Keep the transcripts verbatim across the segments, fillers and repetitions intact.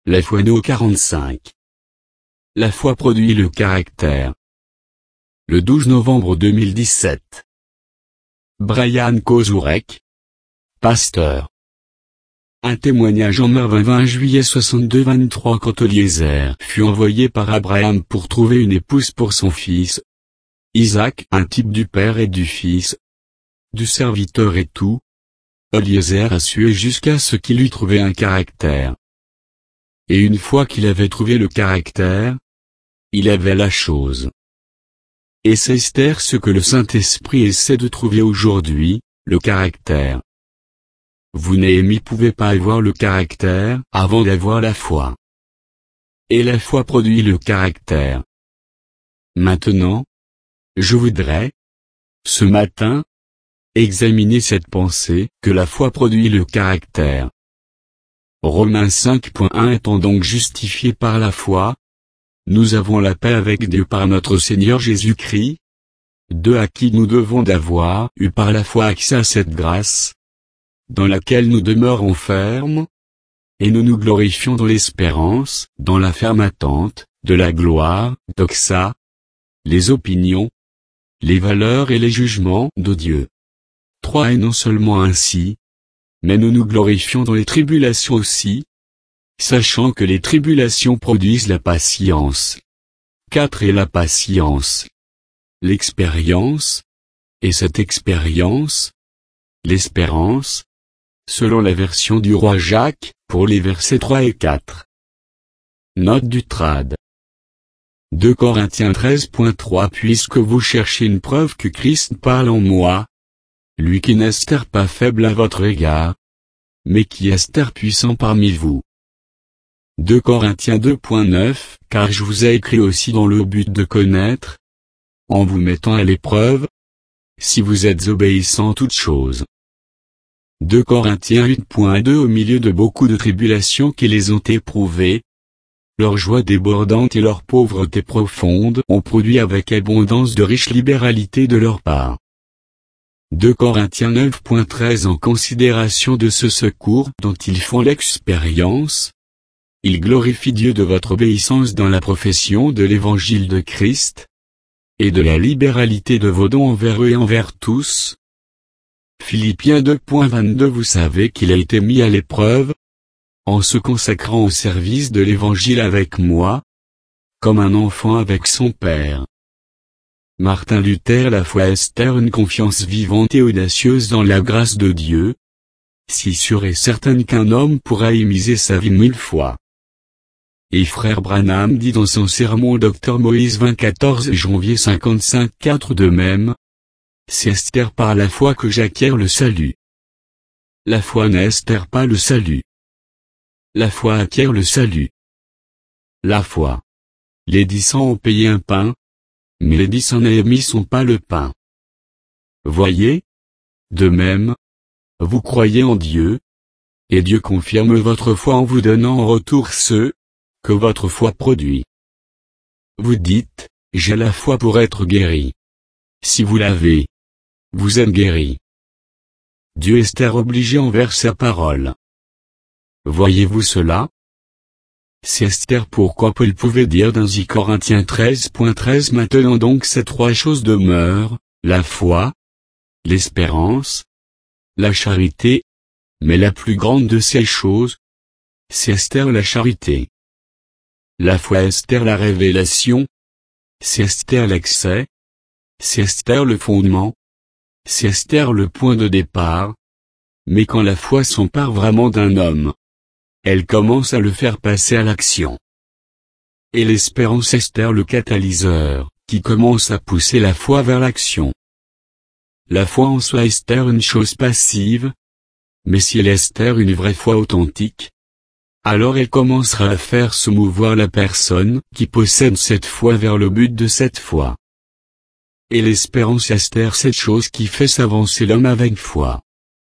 La foi No quarante-cinq. La foi produit le caractère. Le douze novembre deux mille dix-sept. Brian Kozurek, pasteur. Un témoignage en Mervyn vingt juillet soixante-deux vingt-trois. Quand Eliezer fut envoyé par Abraham pour trouver une épouse pour son fils Isaac, un type du père et du fils, du serviteur et tout, Eliezer a sué jusqu'à ce qu'il eût trouvé un caractère. Et une fois qu'il avait trouvé le caractère, il avait la chose. Et c'est Esther ce que le Saint-Esprit essaie de trouver aujourd'hui, le caractère. Vous Néhémie pouvez pas avoir le caractère avant d'avoir la foi. Et la foi produit le caractère. Maintenant, je voudrais, ce matin, examiner cette pensée que la foi produit le caractère. Romains cinq point un étant donc justifiés par la foi, nous avons la paix avec Dieu par notre Seigneur Jésus-Christ, de à qui nous devons d'avoir eu par la foi accès à cette grâce, dans laquelle nous demeurons fermes, et nous nous glorifions dans l'espérance, dans la ferme attente, de la gloire, doxa, les opinions, les valeurs et les jugements de Dieu. trois Et non seulement ainsi, mais nous nous glorifions dans les tribulations aussi, sachant que les tribulations produisent la patience. quatre Et la patience, l'expérience, et cette expérience, l'espérance, selon la version du roi Jacques, pour les versets trois et quatre. Note du trad. deux Corinthiens treize point trois Puisque vous cherchez une preuve que Christ parle en moi, lui qui n'est pas faible à votre égard, mais qui est puissant parmi vous. deux Corinthiens deux point neuf Car je vous ai écrit aussi dans le but de connaître, en vous mettant à l'épreuve, si vous êtes obéissants en toutes choses. deux Corinthiens huit point deux Au milieu de beaucoup de tribulations qui les ont éprouvées, leur joie débordante et leur pauvreté profonde ont produit avec abondance de riches libéralités de leur part. deux Corinthiens neuf point treize En considération de ce secours dont ils font l'expérience, ils glorifient Dieu de votre obéissance dans la profession de l'évangile de Christ, et de la libéralité de vos dons envers eux et envers tous. Philippiens deux point vingt-deux Vous savez qu'il a été mis à l'épreuve, en se consacrant au service de l'évangile avec moi, comme un enfant avec son père. Martin Luther La foi Esther une confiance vivante et audacieuse dans la grâce de Dieu, si sûre et certaine qu'un homme pourra y miser sa vie mille fois. Et frère Branham dit dans son sermon Docteur Moïse vingt-quatorze janvier cinquante-cinq quatre De même, c'est Esther par la foi que j'acquiers le salut. La foi n'estère pas le salut. La foi acquiert le salut. La foi. Les dix cents ont payé un pain, mais les dix en Néhémie sont pas le pain. Voyez? De même, vous croyez en Dieu, et Dieu confirme votre foi en vous donnant en retour ce que votre foi produit. Vous dites, j'ai la foi pour être guéri. Si vous l'avez, vous êtes guéri. Dieu est obligé envers sa parole. Voyez-vous cela? C'est Esther pourquoi Paul pouvait dire dans dix Corinthiens treize point treize Maintenant donc ces trois choses demeurent, la foi, l'espérance, la charité, mais la plus grande de ces choses, c'est Esther la charité. La foi Esther la révélation, c'est Esther l'accès, c'est Esther le fondement, c'est Esther le point de départ, mais quand la foi s'empare vraiment d'un homme, elle commence à le faire passer à l'action. Et l'espérance Esther le catalyseur, qui commence à pousser la foi vers l'action. La foi en soi Esther une chose passive, mais si elle Esther une vraie foi authentique, alors elle commencera à faire se mouvoir la personne qui possède cette foi vers le but de cette foi. Et l'espérance Esther cette chose qui fait s'avancer l'homme avec foi.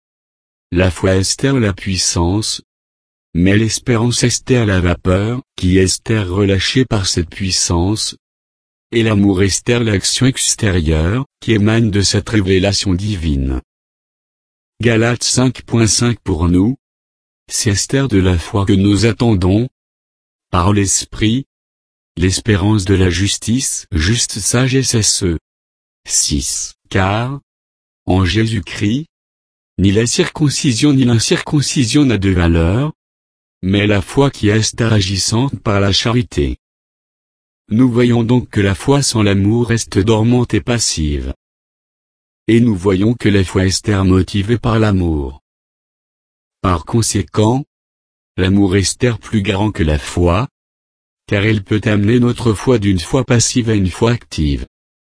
La foi Esther la puissance, mais l'espérance Esther la vapeur, qui Esther relâchée par cette puissance, et l'amour Esther l'action extérieure, qui émane de cette révélation divine. Galates cinq point cinq Pour nous, c'est Esther de la foi que nous attendons, par l'Esprit, l'espérance de la justice, juste sagesse S E. six. Car, en Jésus-Christ, ni la circoncision ni l'incirconcision n'a de valeur, mais la foi qui est agissante par la charité. Nous voyons donc que la foi sans l'amour reste dormante et passive. Et nous voyons que la foi est motivée par l'amour. Par conséquent, l'amour est plus garant que la foi, car il peut amener notre foi d'une foi passive à une foi active.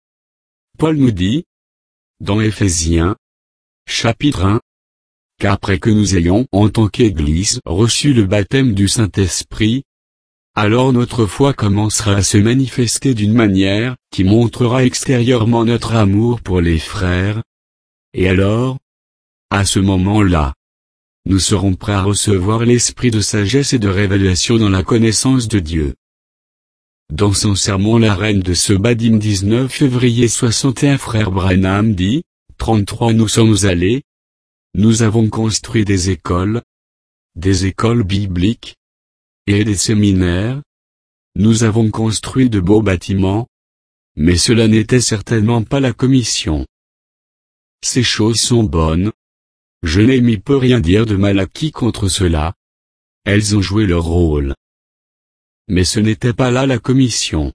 Paul nous dit, dans Éphésiens, chapitre un, qu'après que nous ayons, en tant qu'Église, reçu le baptême du Saint-Esprit, alors notre foi commencera à se manifester d'une manière, qui montrera extérieurement notre amour pour les frères. Et alors, à ce moment-là, nous serons prêts à recevoir l'esprit de sagesse et de révélation dans la connaissance de Dieu. Dans son sermon La Reine de Sebadim dix-neuf février soixante et un, frère Branham dit, trente-trois Nous sommes allés, nous avons construit des écoles, des écoles bibliques, et des séminaires, nous avons construit de beaux bâtiments, mais cela n'était certainement pas la commission. Ces choses sont bonnes, je n'ai mis peu rien dire de mal à qui contre cela, elles ont joué leur rôle. Mais ce n'était pas là la commission.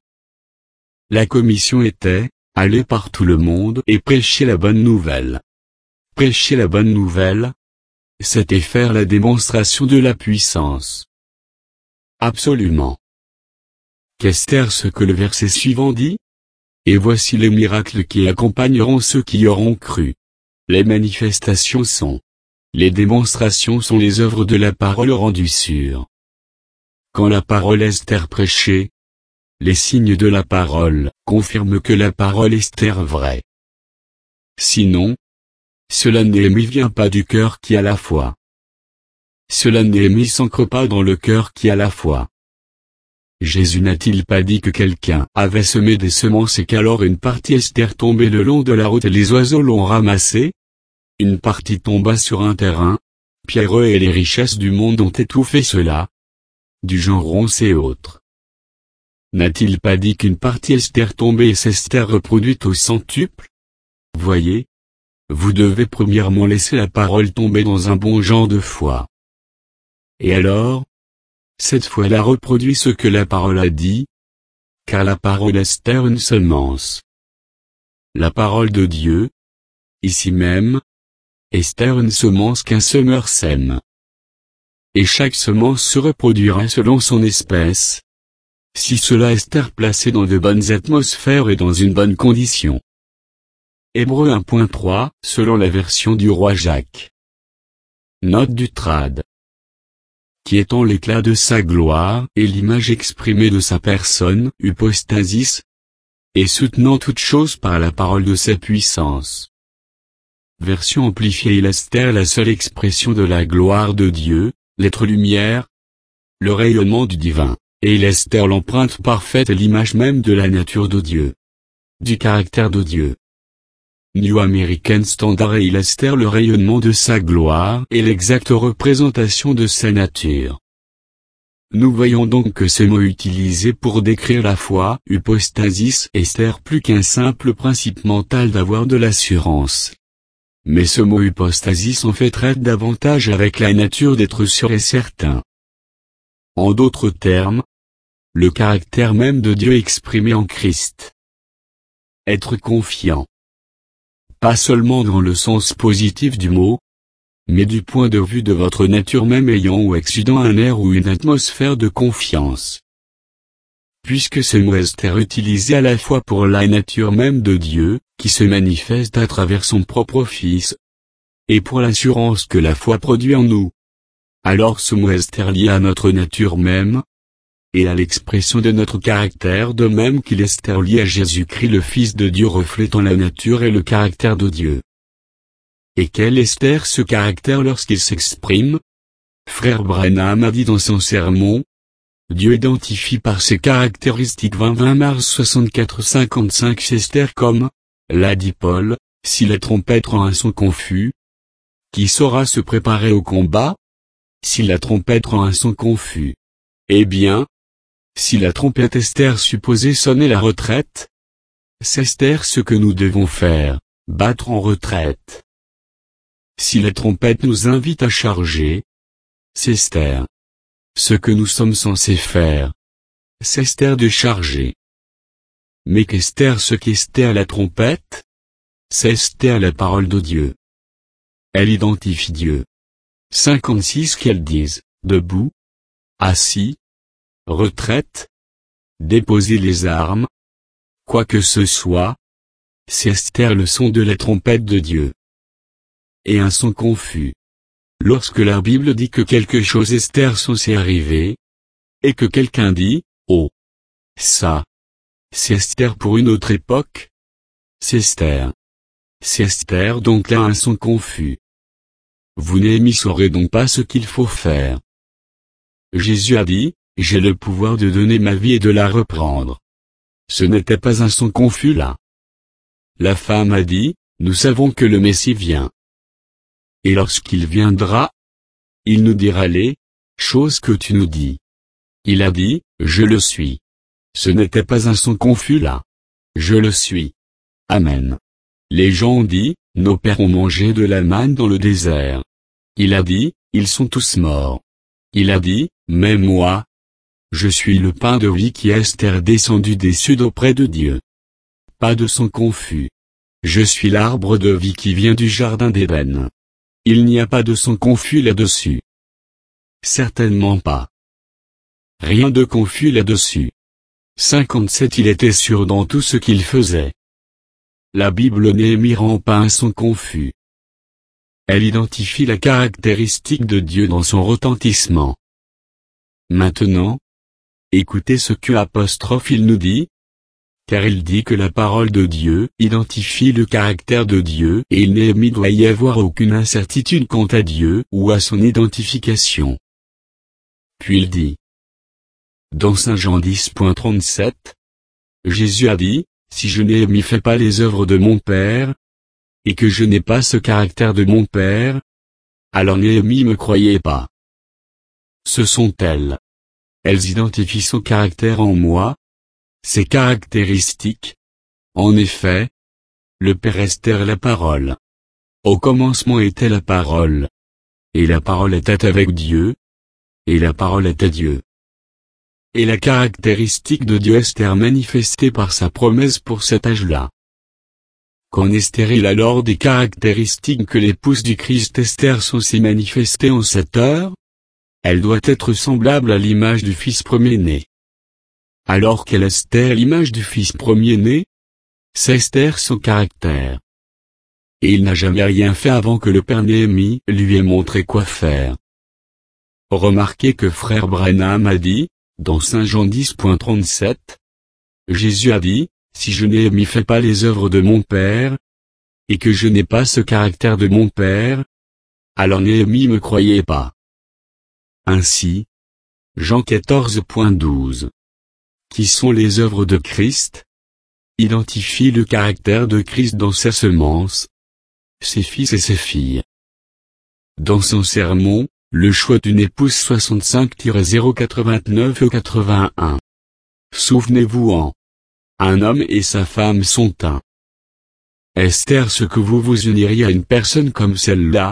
La commission était, aller par tout le monde et prêcher la bonne nouvelle. Prêcher la bonne nouvelle, c'était faire la démonstration de la puissance. Absolument. Qu'est-ce ce que le verset suivant dit? Et voici les miracles qui accompagneront ceux qui y auront cru. Les manifestations sont. Les démonstrations sont les œuvres de la parole rendues sûres. Quand la parole est prêchée, les signes de la parole confirment que la parole est vraie. Sinon, cela ne vient pas du cœur qui a la foi. Cela ne s'ancre pas dans le cœur qui a la foi. Jésus n'a-t-il pas dit que quelqu'un avait semé des semences et qu'alors une partie est tombée le long de la route et les oiseaux l'ont ramassée? Une partie tomba sur un terrain pierreux et les richesses du monde ont étouffé cela, du genre ronces et autres. N'a-t-il pas dit qu'une partie est tombée et s'est reproduite au centuple? Voyez, vous devez premièrement laisser la parole tomber dans un bon genre de foi. Et alors, cette foi-là reproduit ce que la parole a dit, car la parole est une semence. La parole de Dieu, ici même, est une semence qu'un semeur sème. Et chaque semence se reproduira selon son espèce, si cela est placé dans de bonnes atmosphères et dans une bonne condition. Hébreux un point trois, selon la version du roi Jacques. Note du trad. Qui étant l'éclat de sa gloire et l'image exprimée de sa personne, hypostasis, et soutenant toute chose par la parole de sa puissance. Version amplifiée. Il est la seule expression de la gloire de Dieu, l'être lumière, le rayonnement du divin, et il est l'empreinte parfaite et l'image même de la nature de Dieu. Du caractère de Dieu. New American Standard. Et il est le rayonnement de sa gloire et l'exacte représentation de sa nature. Nous voyons donc que ce mot utilisé pour décrire la foi, hypostasis, est plus qu'un simple principe mental d'avoir de l'assurance. Mais ce mot hypostasis en fait traite davantage avec la nature d'être sûr et certain. En d'autres termes, le caractère même de Dieu exprimé en Christ. Être confiant. Pas seulement dans le sens positif du mot, mais du point de vue de votre nature même ayant ou exudant un air ou une atmosphère de confiance. Puisque ce mot est utilisé à la fois pour la nature même de Dieu, qui se manifeste à travers son propre Fils, et pour l'assurance que la foi produit en nous. Alors ce mot est lié à notre nature même, et à l'expression de notre caractère de même qu'il est lié à Jésus-Christ le Fils de Dieu reflétant la nature et le caractère de Dieu. Et quel est ce caractère lorsqu'il s'exprime? Frère Branham a dit dans son sermon, Dieu identifie par ses caractéristiques vingt vingt mars soixante-quatre cinquante-cinq Chester comme, l'a dit Paul, si la trompette rend un son confus, qui saura se préparer au combat? Si la trompette rend un son confus, eh bien, Si la trompette Esther supposée sonnait la retraite, c'est Esther ce que nous devons faire, battre en retraite. Si la trompette nous invite à charger, c'est Esther ce que nous sommes censés faire, c'est Esther de charger. Mais qu'Esther ce qu'Esther la trompette, c'est Esther la parole de Dieu. Elle identifie Dieu. cinquante-six qu'elles disent, debout, assis, retraite, déposer les armes, quoi que ce soit, c'est Esther le son de la trompette de Dieu. Et un son confus. Lorsque la Bible dit que quelque chose Esther censé arriver, et que quelqu'un dit, oh, ça, c'est Esther pour une autre époque, c'est Esther. C'est Esther donc là un son confus. Vous Néhémie saurez donc pas ce qu'il faut faire. Jésus a dit, j'ai le pouvoir de donner ma vie et de la reprendre. Ce n'était pas un son confus là. La femme a dit, nous savons que le Messie vient. Et lorsqu'il viendra, il nous dira les choses que tu nous dis. Il a dit, je le suis. Ce n'était pas un son confus là. Je le suis. Amen. Les gens ont dit, nos pères ont mangé de la manne dans le désert. Il a dit, ils sont tous morts. Il a dit, mais moi, je suis le pain de vie qui est Esther descendu des cieux d'auprès de Dieu. Pas de son confus. Je suis l'arbre de vie qui vient du jardin d'Éden. Il n'y a pas de son confus là-dessus. Certainement pas. Rien de confus là-dessus. cinquante-sept Il était sûr dans tout ce qu'il faisait. La Bible Néhémie rend pas un son confus. Elle identifie la caractéristique de Dieu dans son retentissement. Maintenant, écoutez ce que apostrophe il nous dit. Car il dit que la parole de Dieu identifie le caractère de Dieu et il Néhémie doit y avoir aucune incertitude quant à Dieu ou à son identification. Puis il dit. Dans Saint Jean dix trente-sept, Jésus a dit, si je Néhémie fais pas les œuvres de mon Père, et que je n'ai pas ce caractère de mon Père, alors Néhémie me croyait pas. Ce sont elles. Elles identifient son caractère en moi, ses caractéristiques. En effet, le Père Esther est la parole. Au commencement était la parole. Et la parole était avec Dieu. Et la parole était Dieu. Et la caractéristique de Dieu Esther manifestée par sa promesse pour cet âge-là. Qu'en Esther il alors des caractéristiques que l'épouse du Christ Esther sont si manifestées en cette heure? Elle doit être semblable à l'image du Fils premier-né. Alors qu'elle est Esther l'image du Fils premier-né, c'est Esther son caractère. Et il n'a jamais rien fait avant que le Père Néhémie lui ait montré quoi faire. Remarquez que frère Branham a dit, dans Saint Jean dix trente-sept, Jésus a dit, si je Néhémie fais pas les œuvres de mon Père, et que je n'ai pas ce caractère de mon Père, alors Néhémie me croyait pas. Ainsi, Jean quatorze douze. Qui sont les œuvres de Christ? Identifie le caractère de Christ dans sa semence, ses fils et ses filles. Dans son sermon, le choix d'une épouse soixante-cinq zéro quatre-vingt-neuf quatre-vingt-un. Souvenez-vous en. Un homme et sa femme sont un. Esther ce que vous vous uniriez à une personne comme celle-là?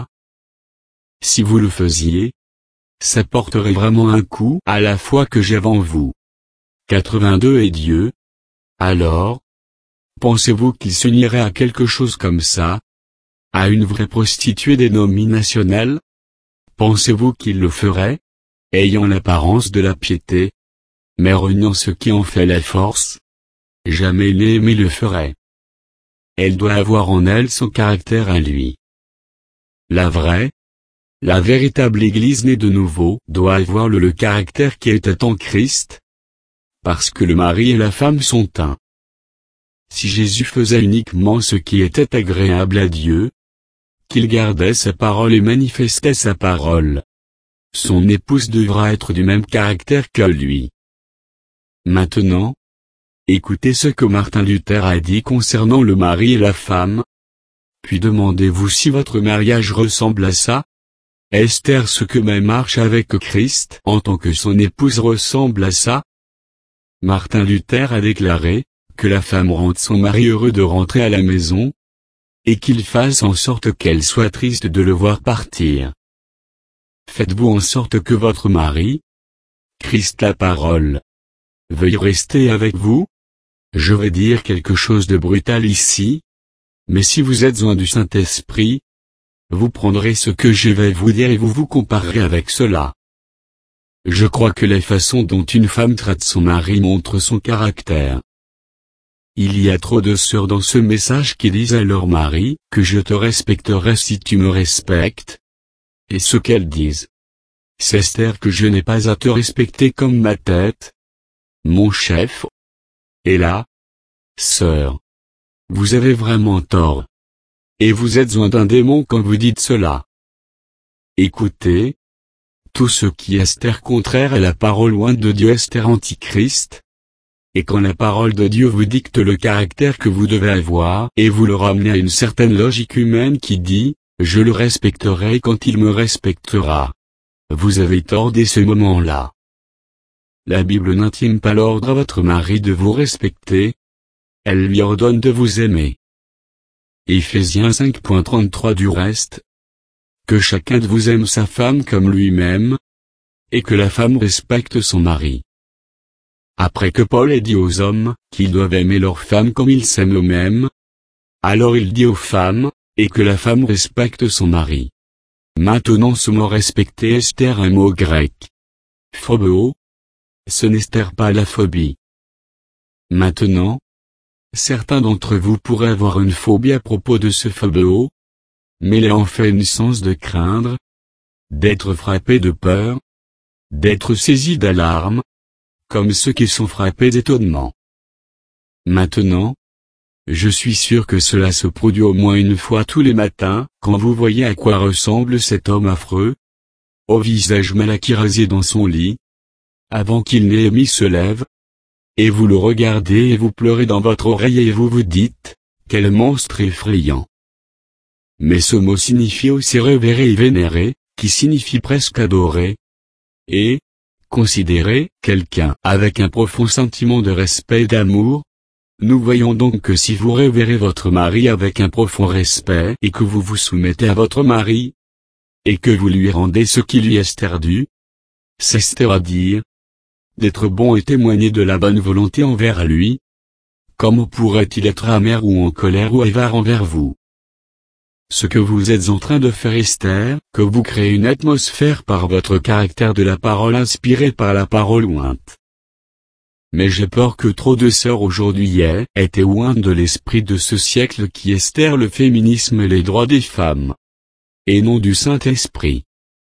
Si vous le faisiez, ça porterait vraiment un coup à la foi que j'ai en vous. quatre-vingt-deux et Dieu. Alors, pensez-vous qu'il s'unirait à quelque chose comme ça? À une vraie prostituée dénominationnelle? Pensez-vous qu'il le ferait? Ayant l'apparence de la piété, mais reniant ce qui en fait la force? Jamais Néhémie le ferait. Elle doit avoir en elle son caractère à lui. La vraie, la véritable Église née de nouveau doit avoir le, le caractère qui était en Christ, parce que le mari et la femme sont un. Si Jésus faisait uniquement ce qui était agréable à Dieu, qu'il gardait sa parole et manifestait sa parole, son épouse devra être du même caractère que lui. Maintenant, écoutez ce que Martin Luther a dit concernant le mari et la femme. Puis demandez-vous si votre mariage ressemble à ça. Esther ce que ma marche avec Christ en tant que son épouse ressemble à ça. Martin Luther a déclaré que la femme rende son mari heureux de rentrer à la maison, et qu'il fasse en sorte qu'elle soit triste de le voir partir. Faites-vous en sorte que votre mari, Christ la parole, veuille rester avec vous? Je vais dire quelque chose de brutal ici, mais si vous êtes loin du Saint-Esprit, vous prendrez ce que je vais vous dire et vous vous comparerez avec cela. Je crois que la façon dont une femme traite son mari montre son caractère. Il y a trop de sœurs dans ce message qui disent à leur mari que je te respecterai si tu me respectes. Et ce qu'elles disent, c'est Esther que je n'ai pas à te respecter comme ma tête, mon chef. Et là, sœur, vous avez vraiment tort. Et vous êtes loin d'un démon quand vous dites cela. Écoutez, tout ce qui est Esther contraire à la parole loin de Dieu Esther antichrist. Et quand la parole de Dieu vous dicte le caractère que vous devez avoir et vous le ramenez à une certaine logique humaine qui dit, je le respecterai quand il me respectera. Vous avez tort dès ce moment-là. La Bible n'intime pas l'ordre à votre mari de vous respecter. Elle lui ordonne de vous aimer. Éphésiens cinq trente-trois du reste. Que chacun de vous aime sa femme comme lui-même. Et que la femme respecte son mari. Après que Paul ait dit aux hommes qu'ils doivent aimer leurs femmes comme ils s'aiment eux-mêmes, alors il dit aux femmes, et que la femme respecte son mari. Maintenant ce mot respecter est Esther un mot grec. Phobeo. Ce n'est Esther pas la phobie. Maintenant, certains d'entre vous pourraient avoir une phobie à propos de ce phobeo, mais il en fait une sens de craindre, d'être frappé de peur, d'être saisi d'alarme, comme ceux qui sont frappés d'étonnement. Maintenant, je suis sûr que cela se produit au moins une fois tous les matins, quand vous voyez à quoi ressemble cet homme affreux, au visage mal acquis rasé dans son lit, avant qu'il n'ait mis se lève, et vous le regardez et vous pleurez dans votre oreille et vous vous dites, quel monstre effrayant. Mais ce mot signifie aussi révérer et vénérer, qui signifie presque adorer, et considérer quelqu'un avec un profond sentiment de respect et d'amour. Nous voyons donc que si vous révérez votre mari avec un profond respect et que vous vous soumettez à votre mari, et que vous lui rendez ce qui lui est dû, c'est-à-dire d'être bon et témoigner de la bonne volonté envers lui, comment pourrait-il être amer ou en colère ou avare envers vous? Ce que vous êtes en train de faire Esther, que vous créez une atmosphère par votre caractère de la parole inspirée par la parole ointe. Mais j'ai peur que trop de sœurs aujourd'hui aient été ointes de l'esprit de ce siècle qui Esther le féminisme et les droits des femmes. Et non du Saint-Esprit.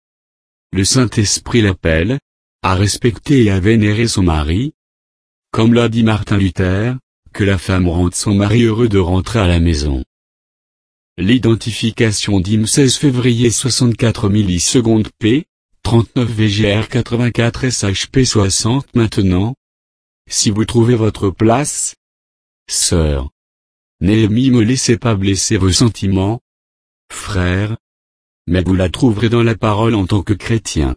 Le Saint-Esprit l'appelle à respecter et à vénérer son mari. Comme l'a dit Martin Luther, que la femme rende son mari heureux de rentrer à la maison. L'identification d'I M seize février soixante-quatre millisecondes p, trente-neuf V G R quatre-vingt-quatre S H P soixante maintenant. Si vous trouvez votre place, sœur, Néhémie, me laissez pas blesser vos sentiments, frère, mais vous la trouverez dans la parole en tant que chrétien.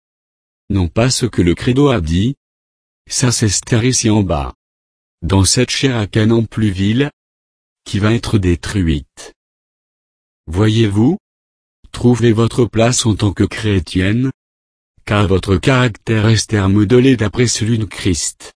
Non pas ce que le credo a dit, ça c'est Esther ici en bas. Dans cette chair à canon plus vile, qui va être détruite. Voyez-vous, trouvez votre place en tant que chrétienne, car votre caractère Esther modelé d'après celui de Christ.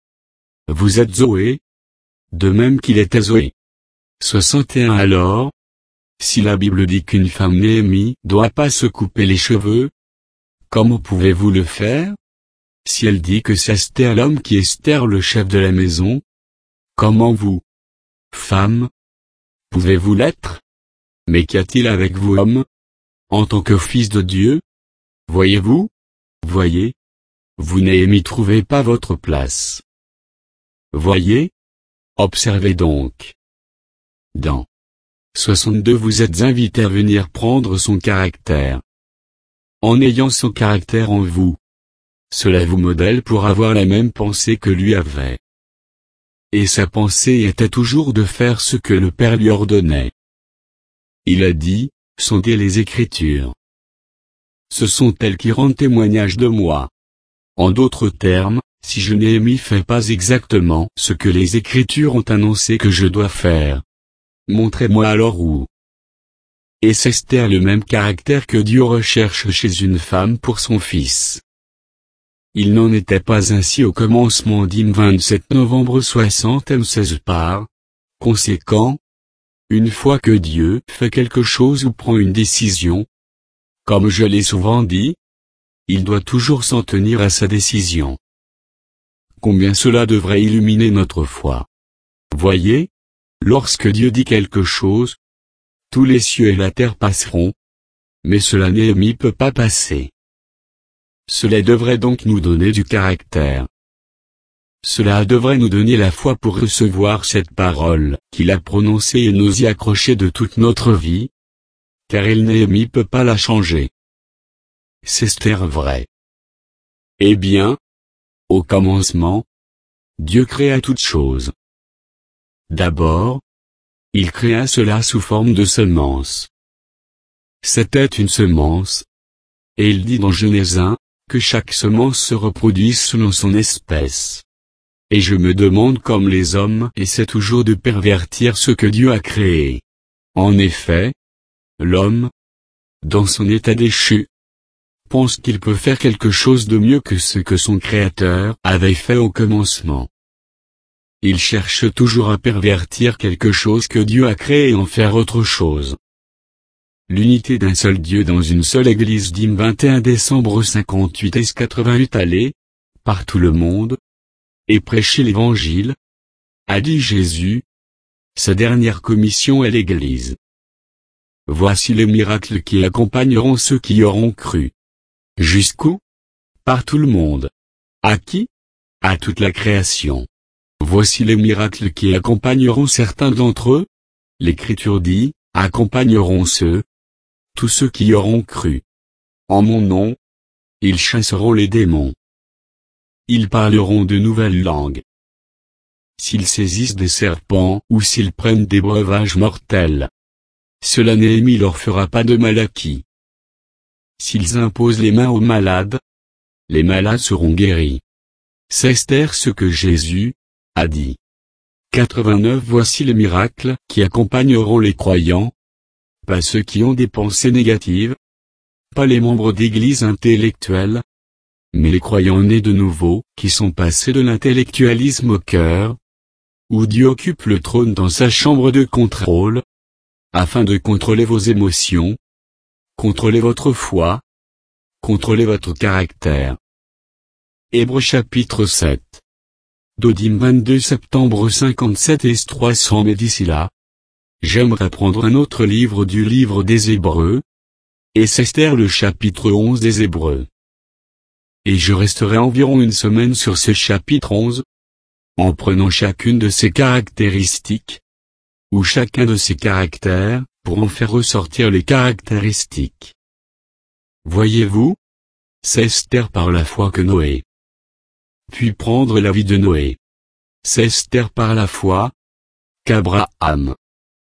Vous êtes Zoé, de même qu'il était Zoé. soixante et un Alors, si la Bible dit qu'une femme Néhémie doit pas se couper les cheveux, comment pouvez-vous le faire? Si elle dit que c'est Esther l'homme qui est Esther le chef de la maison, comment vous, femme, pouvez-vous l'être? Mais qu'y a-t-il avec vous homme, en tant que fils de Dieu? Voyez-vous? Voyez? Vous Néhémie trouvez pas votre place. Voyez? Observez donc. Dans soixante-deux vous êtes invité à venir prendre son caractère. En ayant son caractère en vous. Cela vous modèle pour avoir la même pensée que lui avait. Et sa pensée était toujours de faire ce que le Père lui ordonnait. Il a dit, sondez les Écritures. Ce sont elles qui rendent témoignage de moi. En d'autres termes, si je Néhémie fais pas exactement ce que les Écritures ont annoncé que je dois faire, montrez-moi alors où. Est Esther le même caractère que Dieu recherche chez une femme pour son fils? Il n'en était pas ainsi au commencement d'Hymne vingt-sept novembre soixante-seize par conséquent, une fois que Dieu fait quelque chose ou prend une décision, comme je l'ai souvent dit, il doit toujours s'en tenir à sa décision. Combien cela devrait illuminer notre foi. Voyez, lorsque Dieu dit quelque chose, tous les cieux et la terre passeront, mais cela Néhémie peut pas passer. Cela devrait donc nous donner du caractère. Cela devrait nous donner la foi pour recevoir cette parole qu'il a prononcée et nous y accrocher de toute notre vie, car il Néhémie peut pas la changer. C'est Esther vrai. Eh bien, au commencement, Dieu créa toutes choses. D'abord, il créa cela sous forme de semence. C'était une semence, et il dit dans Genèse un, que chaque semence se reproduise selon son espèce. Et je me demande comme les hommes essaient toujours de pervertir ce que Dieu a créé. En effet, l'homme, dans son état déchu, pense qu'il peut faire quelque chose de mieux que ce que son Créateur avait fait au commencement. Il cherche toujours à pervertir quelque chose que Dieu a créé et en faire autre chose. L'unité d'un seul Dieu dans une seule Église d'Hymne vingt et un décembre cinquante-huit et quatre-vingt-huit allez, par tout le monde, et prêchez l'Évangile, a dit Jésus. Sa dernière commission est l'Église. Voici les miracles qui accompagneront ceux qui y auront cru. Jusqu'où? Par tout le monde. À qui? À toute la création. Voici les miracles qui accompagneront certains d'entre eux. L'Écriture dit, accompagneront ceux, tous ceux qui y auront cru. En mon nom, ils chasseront les démons. Ils parleront de nouvelles langues. S'ils saisissent des serpents ou s'ils prennent des breuvages mortels, cela Néhémie leur fera pas de mal à qui. S'ils imposent les mains aux malades, les malades seront guéris. C'est Esther ce que Jésus a dit. quatre-vingt-neuf Voici les miracles qui accompagneront les croyants, pas ceux qui ont des pensées négatives, pas les membres d'église intellectuelles, mais les croyants nés de nouveau, qui sont passés de l'intellectualisme au cœur, où Dieu occupe le trône dans sa chambre de contrôle, afin de contrôler vos émotions, contrôler votre foi, contrôler votre caractère. Hébreux chapitre sept. Dodim vingt-deux septembre cinquante-sept et trois cents. Mais d'ici là, j'aimerais prendre un autre livre du livre des Hébreux, et c'est Esther le chapitre onze des Hébreux. Et je resterai environ une semaine sur ce chapitre onze, en prenant chacune de ses caractéristiques, ou chacun de ses caractères, pour en faire ressortir les caractéristiques. Voyez-vous, c'est Esther par la foi que Noé. Puis prendre la vie de Noé. C'est Esther par la foi qu'Abraham.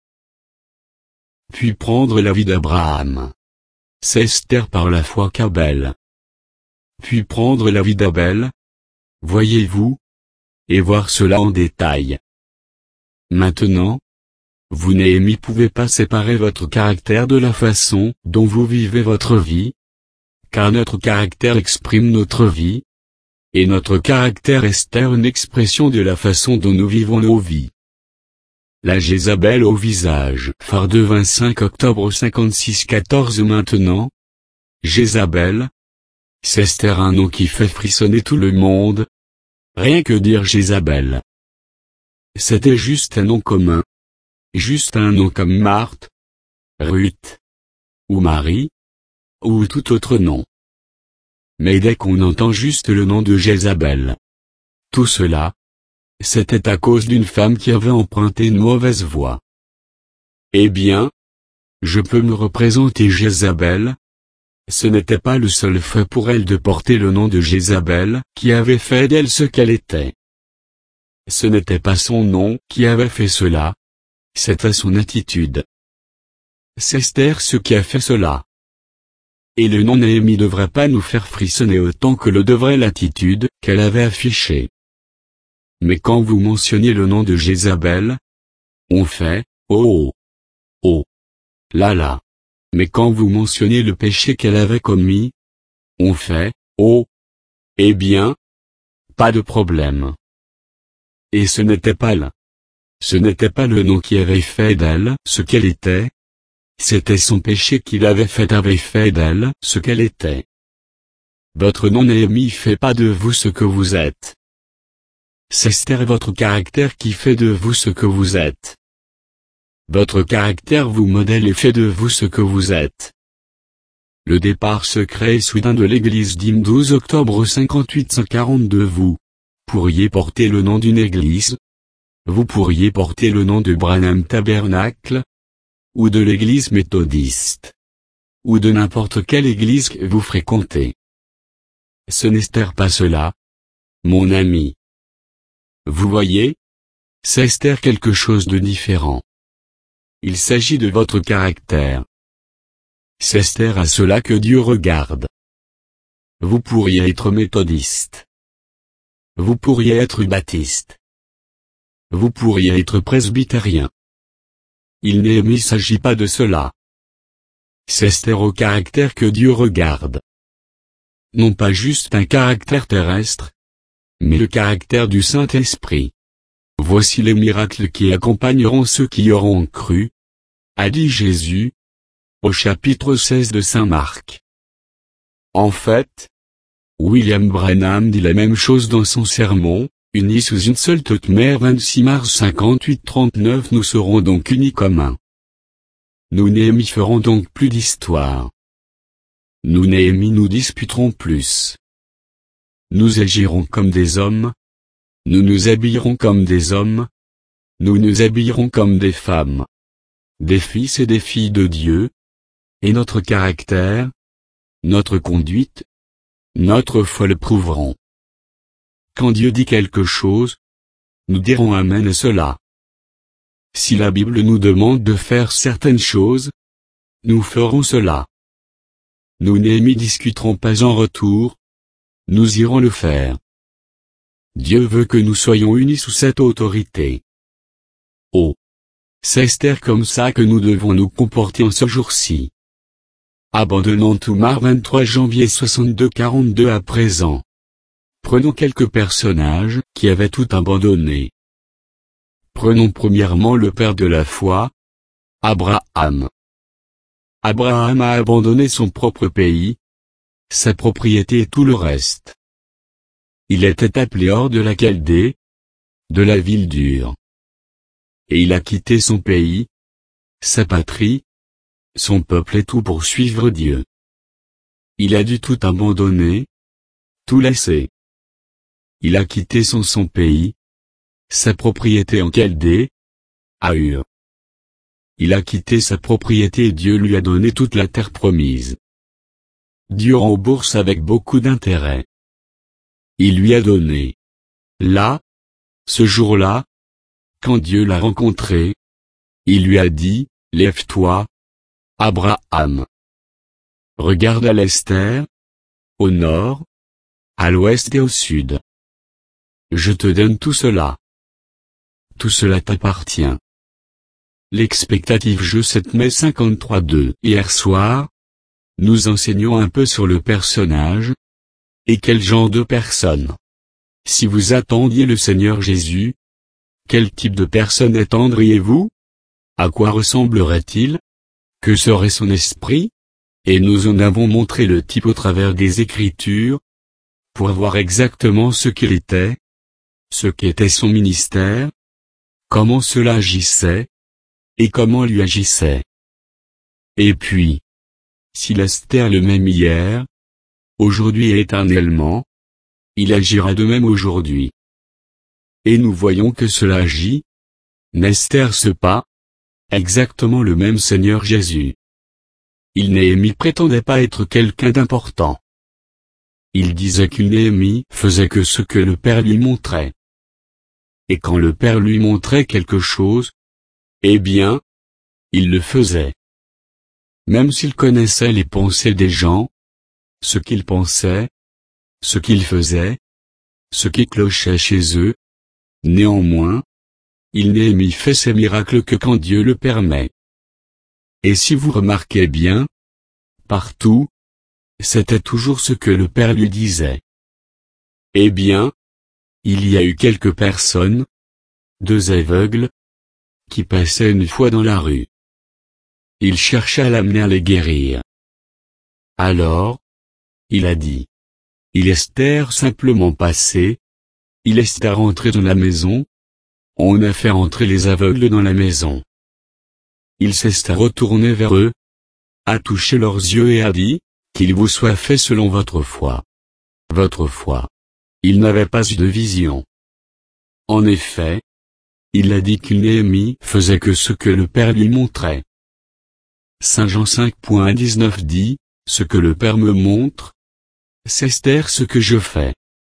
Puis prendre la vie d'Abraham. C'est Esther par la foi qu'Abel. Puis prendre la vie d'Abel. Voyez-vous, et voir cela en détail. Maintenant, vous Néhémie pouvez pas séparer votre caractère de la façon dont vous vivez votre vie, car notre caractère exprime notre vie, et notre caractère Esther une expression de la façon dont nous vivons nos vies. La Jézabel au visage. Phare de vingt-cinq octobre cinquante-six quatorze. Maintenant, Jézabel, c'est Esther un nom qui fait frissonner tout le monde. Rien que dire Jézabel. C'était juste un nom commun. Juste un nom comme Marthe, Ruth, ou Marie, ou tout autre nom. Mais dès qu'on entend juste le nom de Jézabel, tout cela, c'était à cause d'une femme qui avait emprunté une mauvaise voie. Eh bien, je peux me représenter Jézabel. Ce n'était pas le seul fait pour elle de porter le nom de Jézabel qui avait fait d'elle ce qu'elle était. Ce n'était pas son nom qui avait fait cela, c'était son attitude. C'est Esther ce qui a fait cela. Et le nom Néhémie devrait pas nous faire frissonner autant que le devrait l'attitude qu'elle avait affichée. Mais quand vous mentionnez le nom de Jézabel, on fait « Oh oh oh là là ». Mais quand vous mentionnez le péché qu'elle avait commis, on fait « Oh eh bien, pas de problème ». Et ce n'était pas là. Ce n'était pas le nom qui avait fait d'elle ce qu'elle était. C'était son péché qui l'avait fait avait fait d'elle ce qu'elle était. Votre nom Néhémie fait pas de vous ce que vous êtes. C'est Esther votre caractère qui fait de vous ce que vous êtes. Votre caractère vous modèle et fait de vous ce que vous êtes. Le départ secret et soudain de l'église d'Im douze octobre cinquante-huit cent quarante-deux. Vous pourriez porter le nom d'une église. Vous pourriez porter le nom de Branham Tabernacle, ou de l'église méthodiste, ou de n'importe quelle église que vous fréquentez. Ce n'est pas cela, mon ami. Vous voyez, c'est Esther quelque chose de différent. Il s'agit de votre caractère. C'est Esther à cela que Dieu regarde. Vous pourriez être méthodiste. Vous pourriez être baptiste. Vous pourriez être presbytérien. Il ne s'agit pas de cela. C'est Esther au caractère que Dieu regarde. Non pas juste un caractère terrestre, mais le caractère du Saint-Esprit. Voici les miracles qui accompagneront ceux qui auront cru, a dit Jésus, au chapitre seize de Saint Marc. En fait, William Branham dit la même chose dans son sermon, unis sous une seule tête mère vingt-six mars cinquante-huit trente-neuf. Nous serons donc unis comme un. Nous Néhémie ferons donc plus d'histoire. Nous Néhémie nous disputerons plus. Nous agirons comme des hommes. Nous nous habillerons comme des hommes. Nous nous habillerons comme des femmes. Des fils et des filles de Dieu. Et notre caractère, notre conduite, notre foi le prouveront. Quand Dieu dit quelque chose, nous dirons Amen à cela. Si la Bible nous demande de faire certaines choses, nous ferons cela. Nous Néhémie discuterons pas en retour, nous irons le faire. Dieu veut que nous soyons unis sous cette autorité. Oh! C'est Esther comme ça que nous devons nous comporter en ce jour-ci. Abandonnons tout. Mar vingt-trois janvier soixante-deux quarante-deux à présent. Prenons quelques personnages qui avaient tout abandonné. Prenons premièrement le père de la foi, Abraham. Abraham a abandonné son propre pays, sa propriété et tout le reste. Il était appelé hors de la Chaldée, de la ville dure. Et il a quitté son pays, sa patrie, son peuple et tout pour suivre Dieu. Il a dû tout abandonner, tout laisser. Il a quitté son son pays, sa propriété en Chaldée, à Ur. Il a quitté sa propriété et Dieu lui a donné toute la terre promise. Dieu rembourse avec beaucoup d'intérêt. Il lui a donné. Là, ce jour-là, quand Dieu l'a rencontré, il lui a dit, lève-toi, Abraham. Regarde à l'est, au nord, à l'ouest et au sud. Je te donne tout cela. Tout cela t'appartient. L'expectative jeu sept mai cinquante-trois deux. Hier soir, nous enseignons un peu sur le personnage. Et quel genre de personne? Si vous attendiez le Seigneur Jésus, quel type de personne attendriez-vous? À quoi ressemblerait-il? Que serait son esprit? Et nous en avons montré le type au travers des Écritures, pour voir exactement ce qu'il était, ce qu'était son ministère, comment cela agissait, et comment lui agissait. Et puis, s'il Esther le même hier, aujourd'hui et éternellement, il agira de même aujourd'hui. Et nous voyons que cela agit, n'est-ce pas, exactement le même Seigneur Jésus. Il Néhémie prétendait pas être quelqu'un d'important. Il disait qu'il Néhémie faisait que ce que le Père lui montrait. Et quand le Père lui montrait quelque chose, eh bien, il le faisait. même s'il connaissait les pensées des gens, ce qu'ils pensaient, ce qu'ils faisaient, ce qui clochait chez eux. Néanmoins, il Néhémie fait ses miracles que quand Dieu le permet. Et si vous remarquez bien, partout, c'était toujours ce que le Père lui disait. Eh bien, il y a eu quelques personnes, deux aveugles, qui passaient une fois dans la rue. Il chercha à l'amener à les guérir. Alors, il a dit. Il Esther simplement passé. Il Esther entré dans la maison. On a fait entrer les aveugles dans la maison. Il s'est retourné vers eux, a touché leurs yeux et a dit, qu'il vous soit fait selon votre foi. Votre foi. Il n'avait pas eu de vision. En effet, il a dit qu'il Néhémie faisait que ce que le Père lui montrait. Saint Jean cinq dix-neuf dit, ce que le Père me montre, c'est Esther ce que je fais.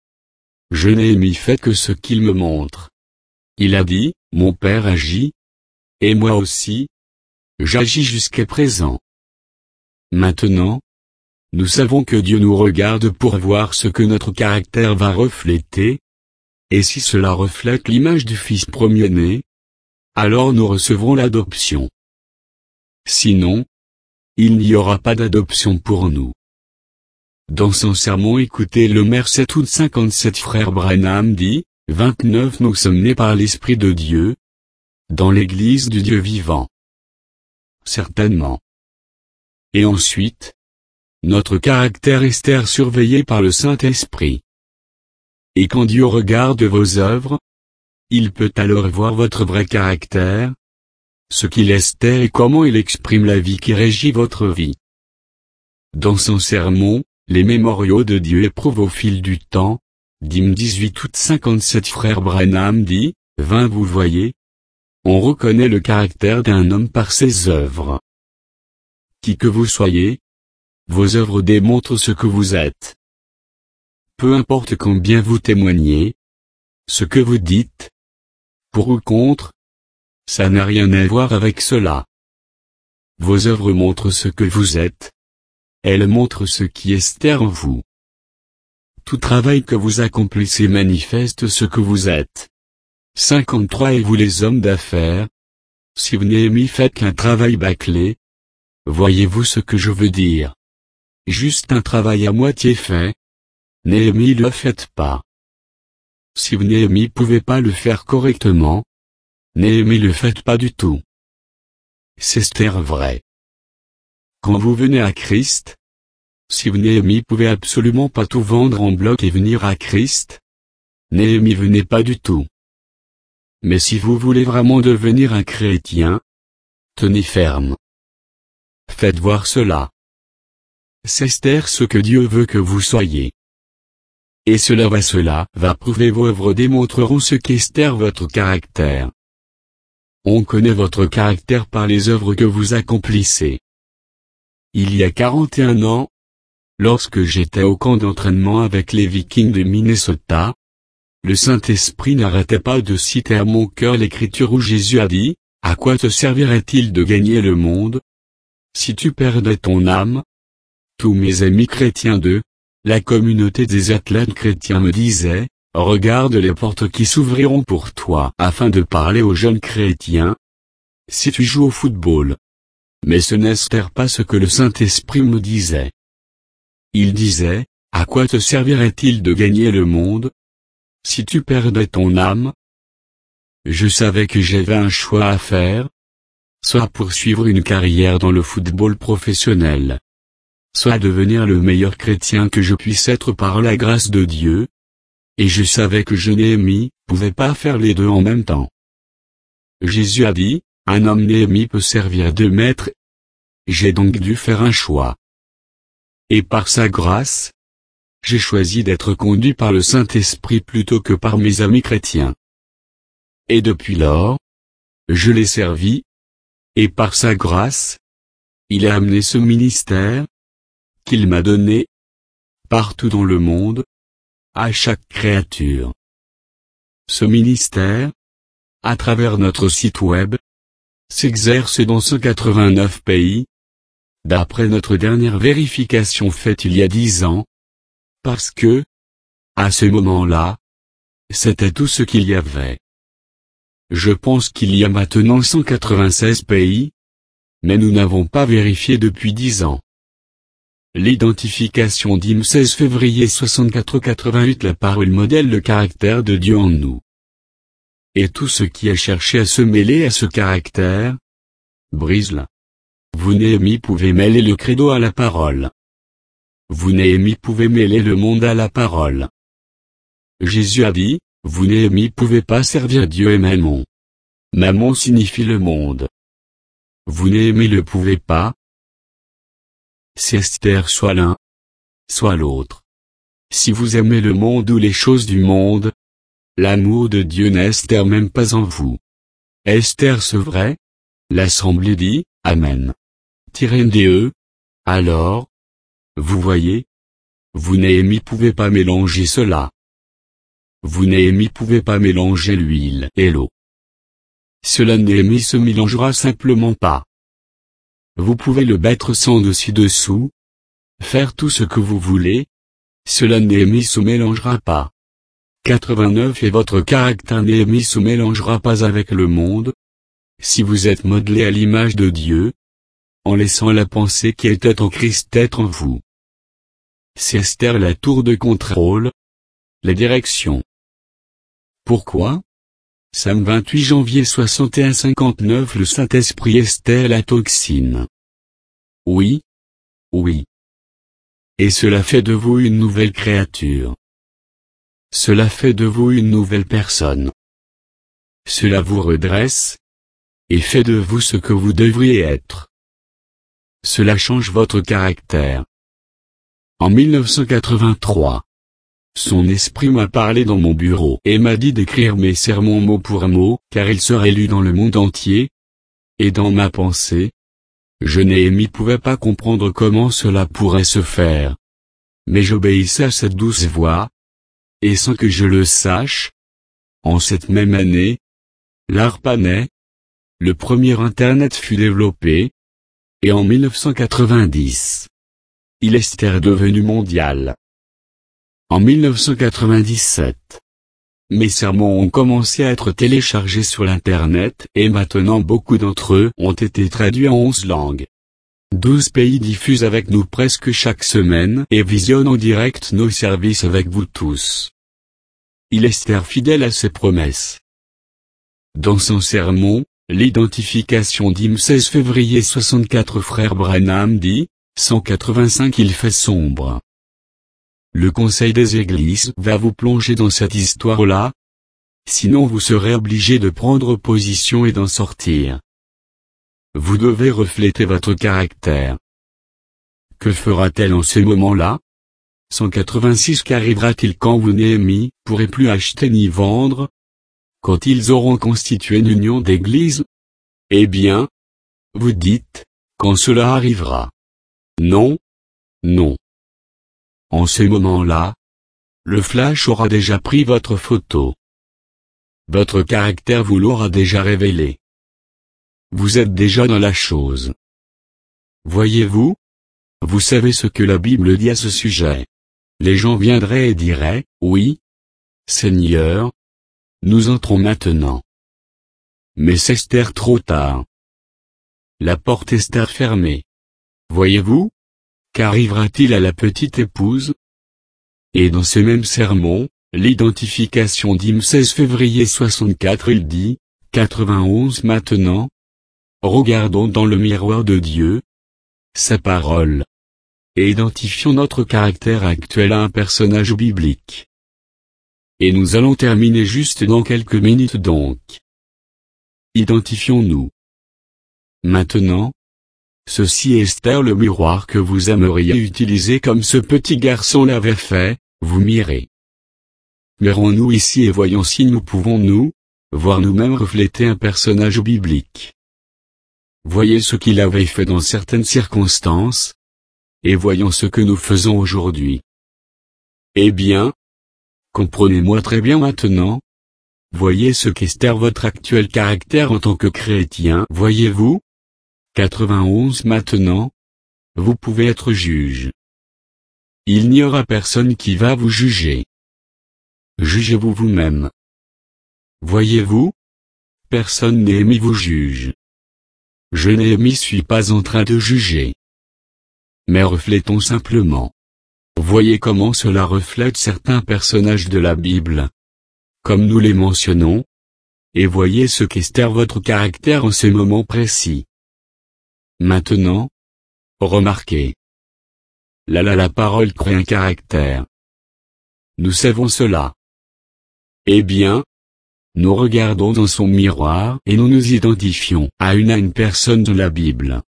Je Néhémie fait que ce qu'il me montre. Il a dit, mon Père agit, et moi aussi, j'agis jusqu'à présent. Maintenant, nous savons que Dieu nous regarde pour voir ce que notre caractère va refléter, et si cela reflète l'image du Fils premier-né, alors nous recevrons l'adoption. Sinon, il n'y aura pas d'adoption pour nous. Dans son sermon écoutez le Mère sept août cinquante-sept Frère Branham dit, vingt-neuf Nous sommes nés par l'Esprit de Dieu, dans l'Église du Dieu vivant. Certainement. Et ensuite, notre caractère est surveillé par le Saint-Esprit. Et quand Dieu regarde vos œuvres, il peut alors voir votre vrai caractère, ce qu'il est et comment il exprime la vie qui régit votre vie. Dans son sermon, les mémoriaux de Dieu éprouvent au fil du temps, dîme dix-huit août cinquante-sept Frère Branham dit, vingt Vous voyez, on reconnaît le caractère d'un homme par ses œuvres. Qui que vous soyez, vos œuvres démontrent ce que vous êtes. Peu importe combien vous témoignez, ce que vous dites, pour ou contre, ça n'a rien à voir avec cela. Vos œuvres montrent ce que vous êtes. Elles montrent ce qui est en vous. Tout travail que vous accomplissez manifeste ce que vous êtes. cinquante-trois Et vous les hommes d'affaires, si vous Néhémie faites qu'un travail bâclé, voyez-vous ce que je veux dire? Juste un travail à moitié fait, Néhémie le faites pas. Si vous Néhémie pouvez pas le faire correctement, Néhémie le faites pas du tout. C'est Esther vrai. Quand vous venez à Christ, si vous Néhémie pouvez absolument pas tout vendre en bloc et venir à Christ, Néhémie venez pas du tout. Mais si vous voulez vraiment devenir un chrétien, tenez ferme. Faites voir cela. C'est Esther ce que Dieu veut que vous soyez. Et cela va cela va prouver vos œuvres démontreront ce qu'Esther votre caractère. On connaît votre caractère par les œuvres que vous accomplissez. Il y a quarante et un ans, lorsque j'étais au camp d'entraînement avec les Vikings de Minnesota, le Saint-Esprit n'arrêtait pas de citer à mon cœur l'écriture où Jésus a dit, « À quoi te servirait-il de gagner le monde, si tu perdais ton âme ?» Tous mes amis chrétiens de la communauté des athlètes chrétiens me disaient, « Regarde les portes qui s'ouvriront pour toi afin de parler aux jeunes chrétiens, si tu joues au football. » Mais ce n'est pas ce que le Saint-Esprit me disait. Il disait, « À quoi te servirait-il de gagner le monde, si tu perdais ton âme ?» Je savais que j'avais un choix à faire, soit poursuivre une carrière dans le football professionnel, soit devenir le meilleur chrétien que je puisse être par la grâce de Dieu, et je savais que je Néhémie pouvais pas faire les deux en même temps. Jésus a dit, un homme Néhémie peut servir deux maîtres. J'ai donc dû faire un choix. Et par sa grâce, j'ai choisi d'être conduit par le Saint-Esprit plutôt que par mes amis chrétiens. Et depuis lors, je l'ai servi, et par sa grâce, il a amené ce ministère, qu'il m'a donné, partout dans le monde, à chaque créature. Ce ministère, à travers notre site web, s'exerce dans cent quatre-vingt-neuf pays, d'après notre dernière vérification faite il y a dix ans, parce que, à ce moment-là, c'était tout ce qu'il y avait. Je pense qu'il y a maintenant cent quatre-vingt-seize pays, mais nous n'avons pas vérifié depuis dix ans. L'identification d'I M seize février soixante-quatre quatre-vingt-huit La parole modèle le caractère de Dieu en nous. Et tout ce qui a cherché à se mêler à ce caractère, brise-le. Vous Néhémie pouvez mêler le credo à la parole. Vous Néhémie pouvez mêler le monde à la parole. Jésus a dit, vous Néhémie pouvez pas servir Dieu et Mammon. Mammon signifie le monde. Vous Néhémie le pouvez pas. Si Esther soit l'un, soit l'autre. Si vous aimez le monde ou les choses du monde, l'amour de Dieu n'Esther même pas en vous. Esther ce vrai? L'assemblée dit, Amen. N D E. Alors, vous voyez, vous Néhémie pouvez pas mélanger cela. Vous Néhémie pouvez pas mélanger l'huile et l'eau. Cela Néhémie se mélangera simplement pas. Vous pouvez le battre sans dessus-dessous, faire tout ce que vous voulez, cela Néhémie se mélangera pas. quatre-vingt-neuf Et votre caractère Néhémie se mélangera pas avec le monde, si vous êtes modelé à l'image de Dieu, en laissant la pensée qui était en Christ être en vous. C'est Esther la tour de contrôle, la direction. Pourquoi? Psaume vingt-huit janvier soixante et un cinquante-neuf Le Saint-Esprit Esther la toxine. Oui. Oui. Et cela fait de vous une nouvelle créature. Cela fait de vous une nouvelle personne. Cela vous redresse, et fait de vous ce que vous devriez être. Cela change votre caractère. En mille neuf cent quatre-vingt-trois, son esprit m'a parlé dans mon bureau et m'a dit d'écrire mes sermons mot pour mot, car ils seraient lus dans le monde entier. Et dans ma pensée, je Néhémie pouvais pas comprendre comment cela pourrait se faire. Mais j'obéissais à cette douce voix, et sans que je le sache, en cette même année, l'ARPANET, le premier Internet fut développé, et en mille neuf cent quatre-vingt-dix, il est devenu mondial. En mille neuf cent quatre-vingt-dix-sept, mes sermons ont commencé à être téléchargés sur l'Internet et maintenant beaucoup d'entre eux ont été traduits en onze langues. Douze pays diffusent avec nous presque chaque semaine et visionnent en direct nos services avec vous tous. Il est fidèle à ses promesses. Dans son sermon, l'identification d'I M seize février soixante-quatre Frère Branham dit, cent quatre-vingt-cinq Il fait sombre. Le Conseil des Églises va vous plonger dans cette histoire-là. Sinon vous serez obligé de prendre position et d'en sortir. Vous devez refléter votre caractère. Que fera-t-elle en ce moment-là? cent quatre-vingt-six Qu'arrivera-t-il quand vous Néhémie pourrez plus acheter ni vendre? Quand ils auront constitué une union d'église? Eh bien, vous dites, quand cela arrivera. Non, non. En ce moment-là, le flash aura déjà pris votre photo. Votre caractère vous l'aura déjà révélé. Vous êtes déjà dans la chose. Voyez-vous? Vous savez ce que la Bible dit à ce sujet. Les gens viendraient et diraient, oui, Seigneur, nous entrons maintenant. Mais c'est trop tard. La porte est fermée. Voyez-vous? Qu'arrivera-t-il à la petite épouse? Et dans ce même sermon, l'identification d'I M seize février soixante-quatre il dit, quatre-vingt-onze Maintenant, regardons dans le miroir de Dieu, sa parole, et identifions notre caractère actuel à un personnage biblique. Et nous allons terminer juste dans quelques minutes donc. Identifions-nous. Maintenant, ceci est Esther le miroir que vous aimeriez utiliser comme ce petit garçon l'avait fait, vous mirez. Mirons-nous ici et voyons si nous pouvons-nous, voir nous-mêmes refléter un personnage biblique. Voyez ce qu'il avait fait dans certaines circonstances, et voyons ce que nous faisons aujourd'hui. Eh bien, comprenez-moi très bien maintenant. Voyez ce qu'Esther votre actuel caractère en tant que chrétien. Voyez-vous? quatre-vingt-onze Maintenant, vous pouvez être juge. Il n'y aura personne qui va vous juger. Jugez-vous vous-même. Voyez-vous? Personne Néhémie vous juge. Je Néhémie suis pas en train de juger. Mais reflétons simplement. Voyez comment cela reflète certains personnages de la Bible. Comme nous les mentionnons. Et voyez ce qu'Esther votre caractère en ces moments précis. Maintenant, remarquez. Là là la parole crée un caractère. Nous savons cela. Eh bien, nous regardons dans son miroir et nous nous identifions à une à une personne de la Bible.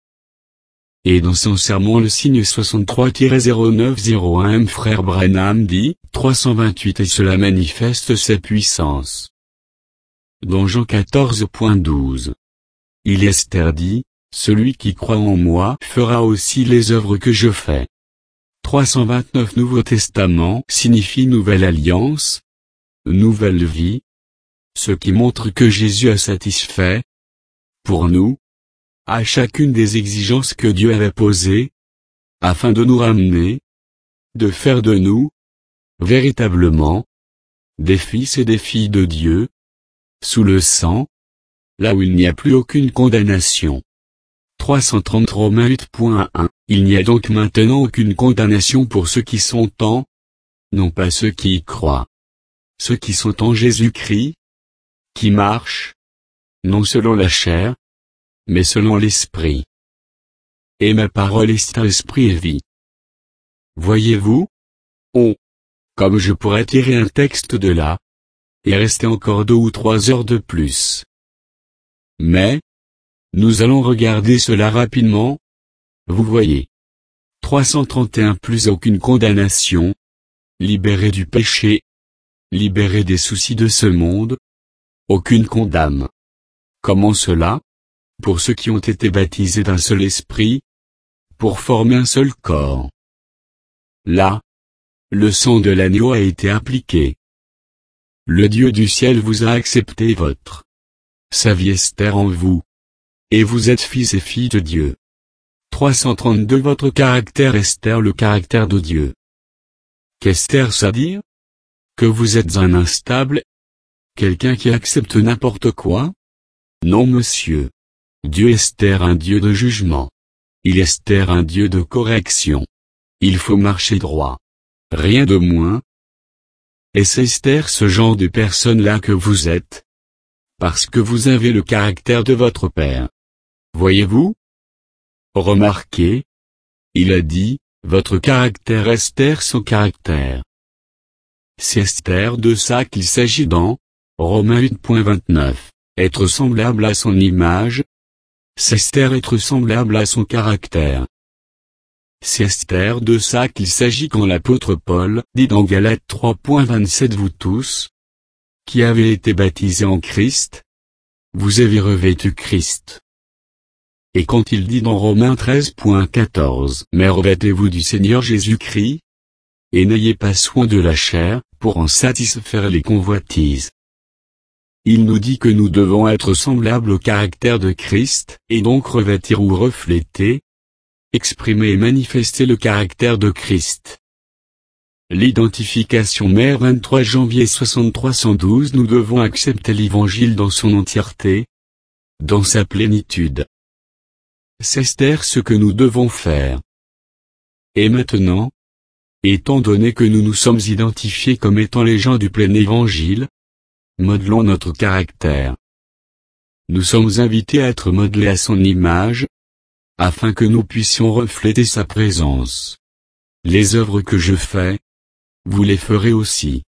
Et dans son sermon le signe soixante-trois zéro neuf zéro un M frère Branham dit, trois cent vingt-huit et cela manifeste sa puissance. Dans Jean quatorze douze. Il Esther dit, celui qui croit en moi fera aussi les œuvres que je fais. trois cent vingt-neuf Nouveau Testament signifie nouvelle alliance, nouvelle vie, ce qui montre que Jésus a satisfait, pour nous, à chacune des exigences que Dieu avait posées, afin de nous ramener, de faire de nous, véritablement, des fils et des filles de Dieu, sous le sang, là où il n'y a plus aucune condamnation. trois cent trente Romains huit un. Il n'y a donc maintenant aucune condamnation pour ceux qui sont en, non pas ceux qui y croient. Ceux qui sont en Jésus-Christ, qui marchent, non selon la chair, mais selon l'esprit. Et ma parole est esprit et vie. Voyez-vous? Oh! Comme je pourrais tirer un texte de là, et rester encore deux ou trois heures de plus. Mais, nous allons regarder cela rapidement. Vous voyez. trois cent trente et un Plus aucune condamnation. Libéré du péché. Libéré des soucis de ce monde. Aucune condamne. Comment cela? Pour ceux qui ont été baptisés d'un seul esprit. Pour former un seul corps. Là, le sang de l'agneau a été appliqué. Le Dieu du ciel vous a accepté votre sa vie Esther en vous. Et vous êtes fils et filles de Dieu. trois cent trente-deux Votre caractère Esther le caractère de Dieu. Qu'Esther ça dire? Que vous êtes un instable? Quelqu'un qui accepte n'importe quoi? Non monsieur. Dieu Esther un Dieu de jugement. Il Esther un Dieu de correction. Il faut marcher droit. Rien de moins. Et c'est Esther ce genre de personne-là que vous êtes. Parce que vous avez le caractère de votre père. Voyez-vous? Remarquez. Il a dit, votre caractère Esther son caractère. C'est Esther de ça qu'il s'agit dans Romains huit vingt-neuf. Être semblable à son image. C'est Esther être semblable à son caractère. C'est Esther de ça qu'il s'agit quand l'apôtre Paul dit dans Galates trois vingt-sept Vous tous, qui avez été baptisés en Christ, vous avez revêtu Christ. Et quand il dit dans Romains treize quatorze Mais revêtez-vous du Seigneur Jésus-Christ, et n'ayez pas soin de la chair, pour en satisfaire les convoitises. Il nous dit que nous devons être semblables au caractère de Christ, et donc revêtir ou refléter, exprimer et manifester le caractère de Christ. L'identification mère vingt-trois janvier soixante-trois cent douze Nous devons accepter l'Évangile dans son entièreté, dans sa plénitude. C'est Esther ce que nous devons faire. Et maintenant, étant donné que nous nous sommes identifiés comme étant les gens du plein Évangile, modelons notre caractère. Nous sommes invités à être modelés à son image, afin que nous puissions refléter sa présence. Les œuvres que je fais, vous les ferez aussi.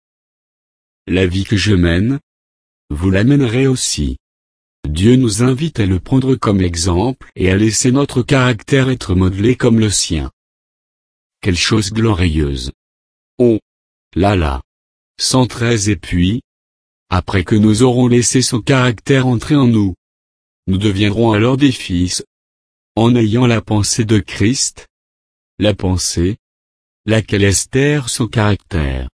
La vie que je mène, vous la mènerez aussi. Dieu nous invite à le prendre comme exemple et à laisser notre caractère être modelé comme le sien. Quelle chose glorieuse! Oh! Là là! cent treize Et puis, après que nous aurons laissé son caractère entrer en nous, nous deviendrons alors des fils, en ayant la pensée de Christ, la pensée, laquelle Esther son caractère.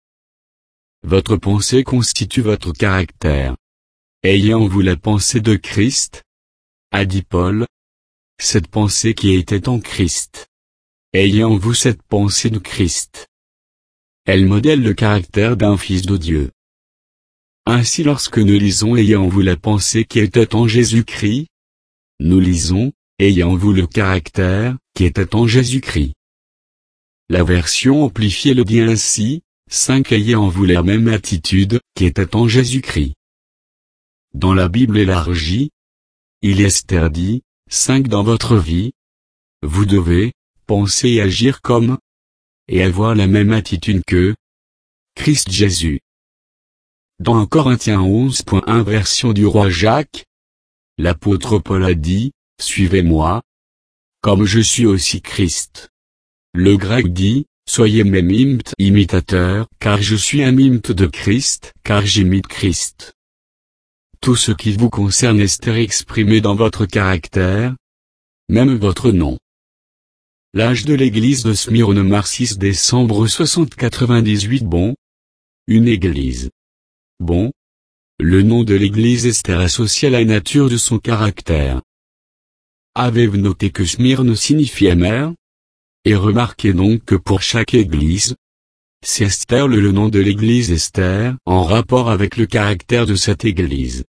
Votre pensée constitue votre caractère. Ayez en vous la pensée de Christ, a dit Paul, cette pensée qui était en Christ. ayez en vous cette pensée de Christ. Elle modèle le caractère d'un fils de Dieu. Ainsi lorsque nous lisons « Ayez en vous la pensée qui était en Jésus-Christ », nous lisons « Ayez en vous le caractère qui était en Jésus-Christ ». La version amplifiée le dit ainsi, cinq Ayez en vous la même attitude qui était en Jésus-Christ. Dans la Bible élargie, il est interdit, cinq Dans votre vie, vous devez penser et agir comme, et avoir la même attitude que Christ Jésus. Dans un Corinthiens onze point un version du roi Jacques, l'apôtre Paul a dit, suivez-moi, comme je suis aussi Christ. Le grec dit, soyez mes mimes imitateurs, car je suis un mime de Christ, car j'imite Christ. Tout ce qui vous concerne est exprimé dans votre caractère, même votre nom. L'âge de l'église de Smyrne Mar six décembre soixante quatre-vingt-dix-huit Bon. Une église. Bon. Le nom de l'église est associé à la nature de son caractère. Avez-vous noté que Smyrne signifie amer? Et remarquez donc que pour chaque église, c'est Esther le, le nom de l'église Esther, en rapport avec le caractère de cette église.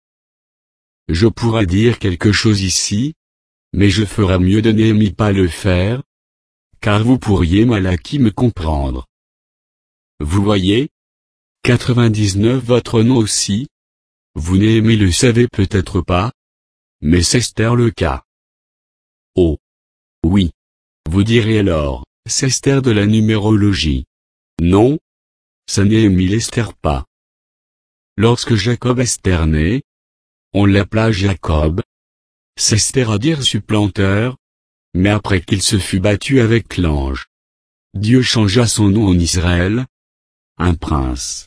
Je pourrais dire quelque chose ici, mais je ferais mieux de n'aimer pas le faire, car vous pourriez mal à qui me comprendre. Vous voyez? quatre-vingt-dix-neuf Votre nom aussi. Vous n'aimez le savez peut-être pas, mais c'est Esther le cas. Oh! Oui. Vous direz alors, c'est Esther de la numérologie. Non. Ça Néhémie Esther pas. Lorsque Jacob Esther naît, on l'appela Jacob. C'est Esther à dire supplanteur. Mais après qu'il se fut battu avec l'ange, Dieu changea son nom en Israël. Un prince.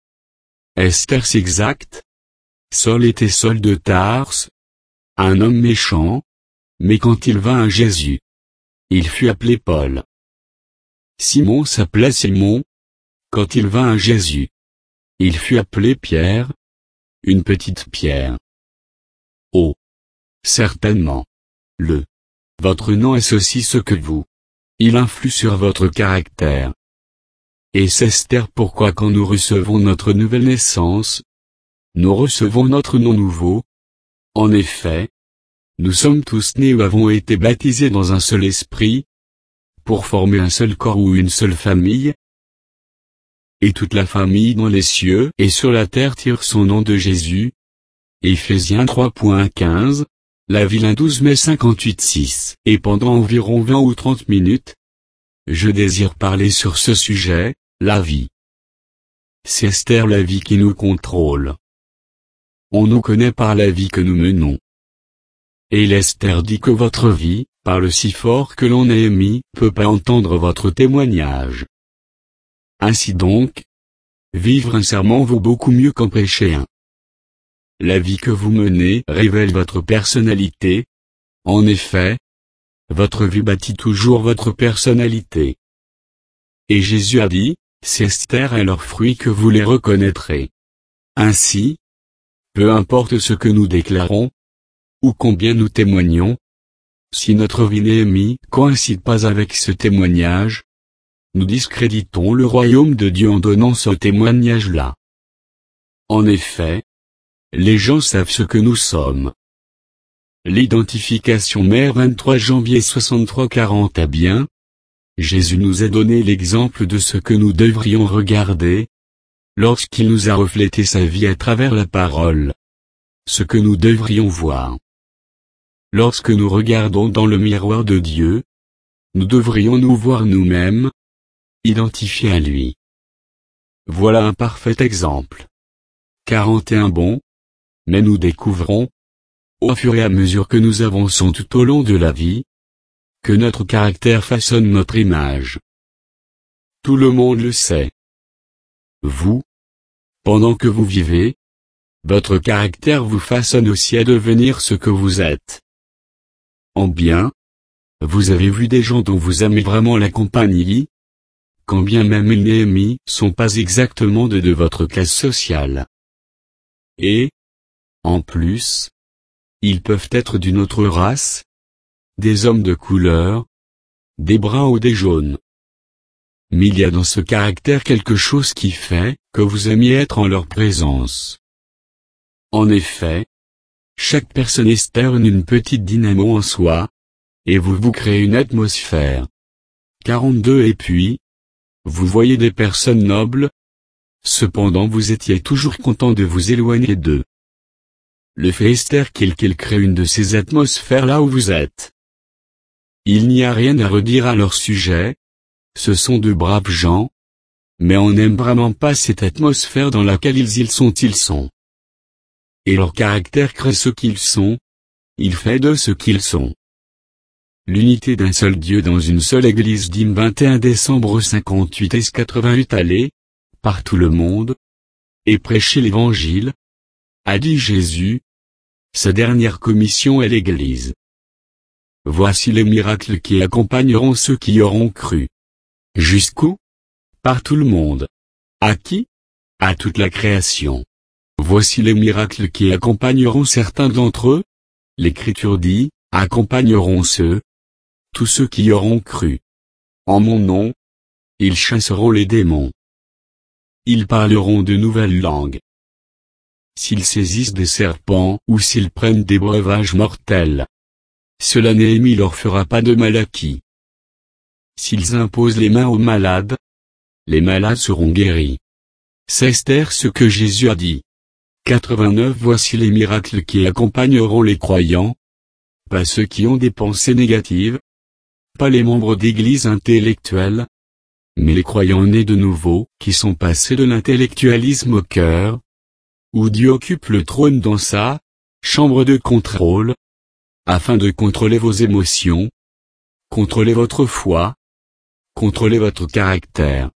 Esther c'est exact. Saul était Saul de Tarse. Un homme méchant. Mais quand il vint à Jésus, il fut appelé Paul. Simon s'appelait Simon. Quand il vint à Jésus, il fut appelé Pierre. Une petite pierre. Oh! Certainement. Le. Votre nom est ceci ce que vous. Il influe sur votre caractère. Et c'est Esther pourquoi quand nous recevons notre nouvelle naissance, nous recevons notre nom nouveau. En effet, nous sommes tous nés ou avons été baptisés dans un seul esprit, pour former un seul corps ou une seule famille. Et toute la famille dans les cieux et sur la terre tire son nom de Jésus. Éphésiens trois point quinze, La Vilain douze mai cinquante-huit six. Et pendant environ vingt ou trente minutes, je désire parler sur ce sujet, la vie. C'est Esther la vie qui nous contrôle. On nous connaît par la vie que nous menons. Et l'Esther dit que votre vie, parle si fort que l'on est émis, peut pas entendre votre témoignage. Ainsi donc, vivre un serment vaut beaucoup mieux qu'en prêcher un. La vie que vous menez révèle votre personnalité. En effet, votre vie bâtit toujours votre personnalité. Et Jésus a dit, c'est Esther et leurs fruits que vous les reconnaîtrez. Ainsi, peu importe ce que nous déclarons, ou combien nous témoignons, si notre vie Néhémie coïncide pas avec ce témoignage, nous discréditons le royaume de Dieu en donnant ce témoignage-là. En effet, les gens savent ce que nous sommes. L'identification mère vingt-trois janvier soixante-trois quarante a bien. Jésus nous a donné l'exemple de ce que nous devrions regarder, lorsqu'il nous a reflété sa vie à travers la parole. Ce que nous devrions voir. Lorsque nous regardons dans le miroir de Dieu, nous devrions nous voir nous-mêmes, identifiés à lui. Voilà un parfait exemple. quarante et un Bon. Mais nous découvrons, au fur et à mesure que nous avançons tout au long de la vie, que notre caractère façonne notre image. Tout le monde le sait. Vous, pendant que vous vivez, votre caractère vous façonne aussi à devenir ce que vous êtes. En bien, vous avez vu des gens dont vous aimez vraiment la compagnie, quand bien même ils Néhémie sont pas exactement de, de votre classe sociale. Et, en plus, ils peuvent être d'une autre race, des hommes de couleur, des bruns ou des jaunes. Mais il y a dans ce caractère quelque chose qui fait que vous aimiez être en leur présence. En effet, chaque personne externe une petite dynamo en soi, et vous vous créez une atmosphère. quarante-deux Et puis, vous voyez des personnes nobles, cependant vous étiez toujours content de vous éloigner d'eux. Le fait Esther qu'il qu'il crée une de ces atmosphères là où vous êtes. Il n'y a rien à redire à leur sujet, ce sont de braves gens, mais on n'aime vraiment pas cette atmosphère dans laquelle ils, ils sont ils sont. Et leur caractère crée ce qu'ils sont, il fait d'eux ce qu'ils sont. L'unité d'un seul Dieu dans une seule église dîme vingt et un décembre cinquante-huit et quatre-vingt-huit Allez, par tout le monde, et prêchez l'évangile, a dit Jésus. Sa dernière commission est l'église. Voici les miracles qui accompagneront ceux qui auront cru. Jusqu'où? Par tout le monde. À qui? À toute la création. Voici les miracles qui accompagneront certains d'entre eux. L'Écriture dit, accompagneront ceux, tous ceux qui auront cru. En mon nom, ils chasseront les démons. Ils parleront de nouvelles langues. S'ils saisissent des serpents ou s'ils prennent des breuvages mortels, cela Néhémie leur fera pas de mal à qui. S'ils imposent les mains aux malades, les malades seront guéris. C'est Esther ce que Jésus a dit. quatre-vingt-neuf Voici les miracles qui accompagneront les croyants, pas ceux qui ont des pensées négatives, pas les membres d'église intellectuels, mais les croyants nés de nouveau, qui sont passés de l'intellectualisme au cœur, où Dieu occupe le trône dans sa chambre de contrôle, afin de contrôler vos émotions, contrôler votre foi, contrôler votre caractère.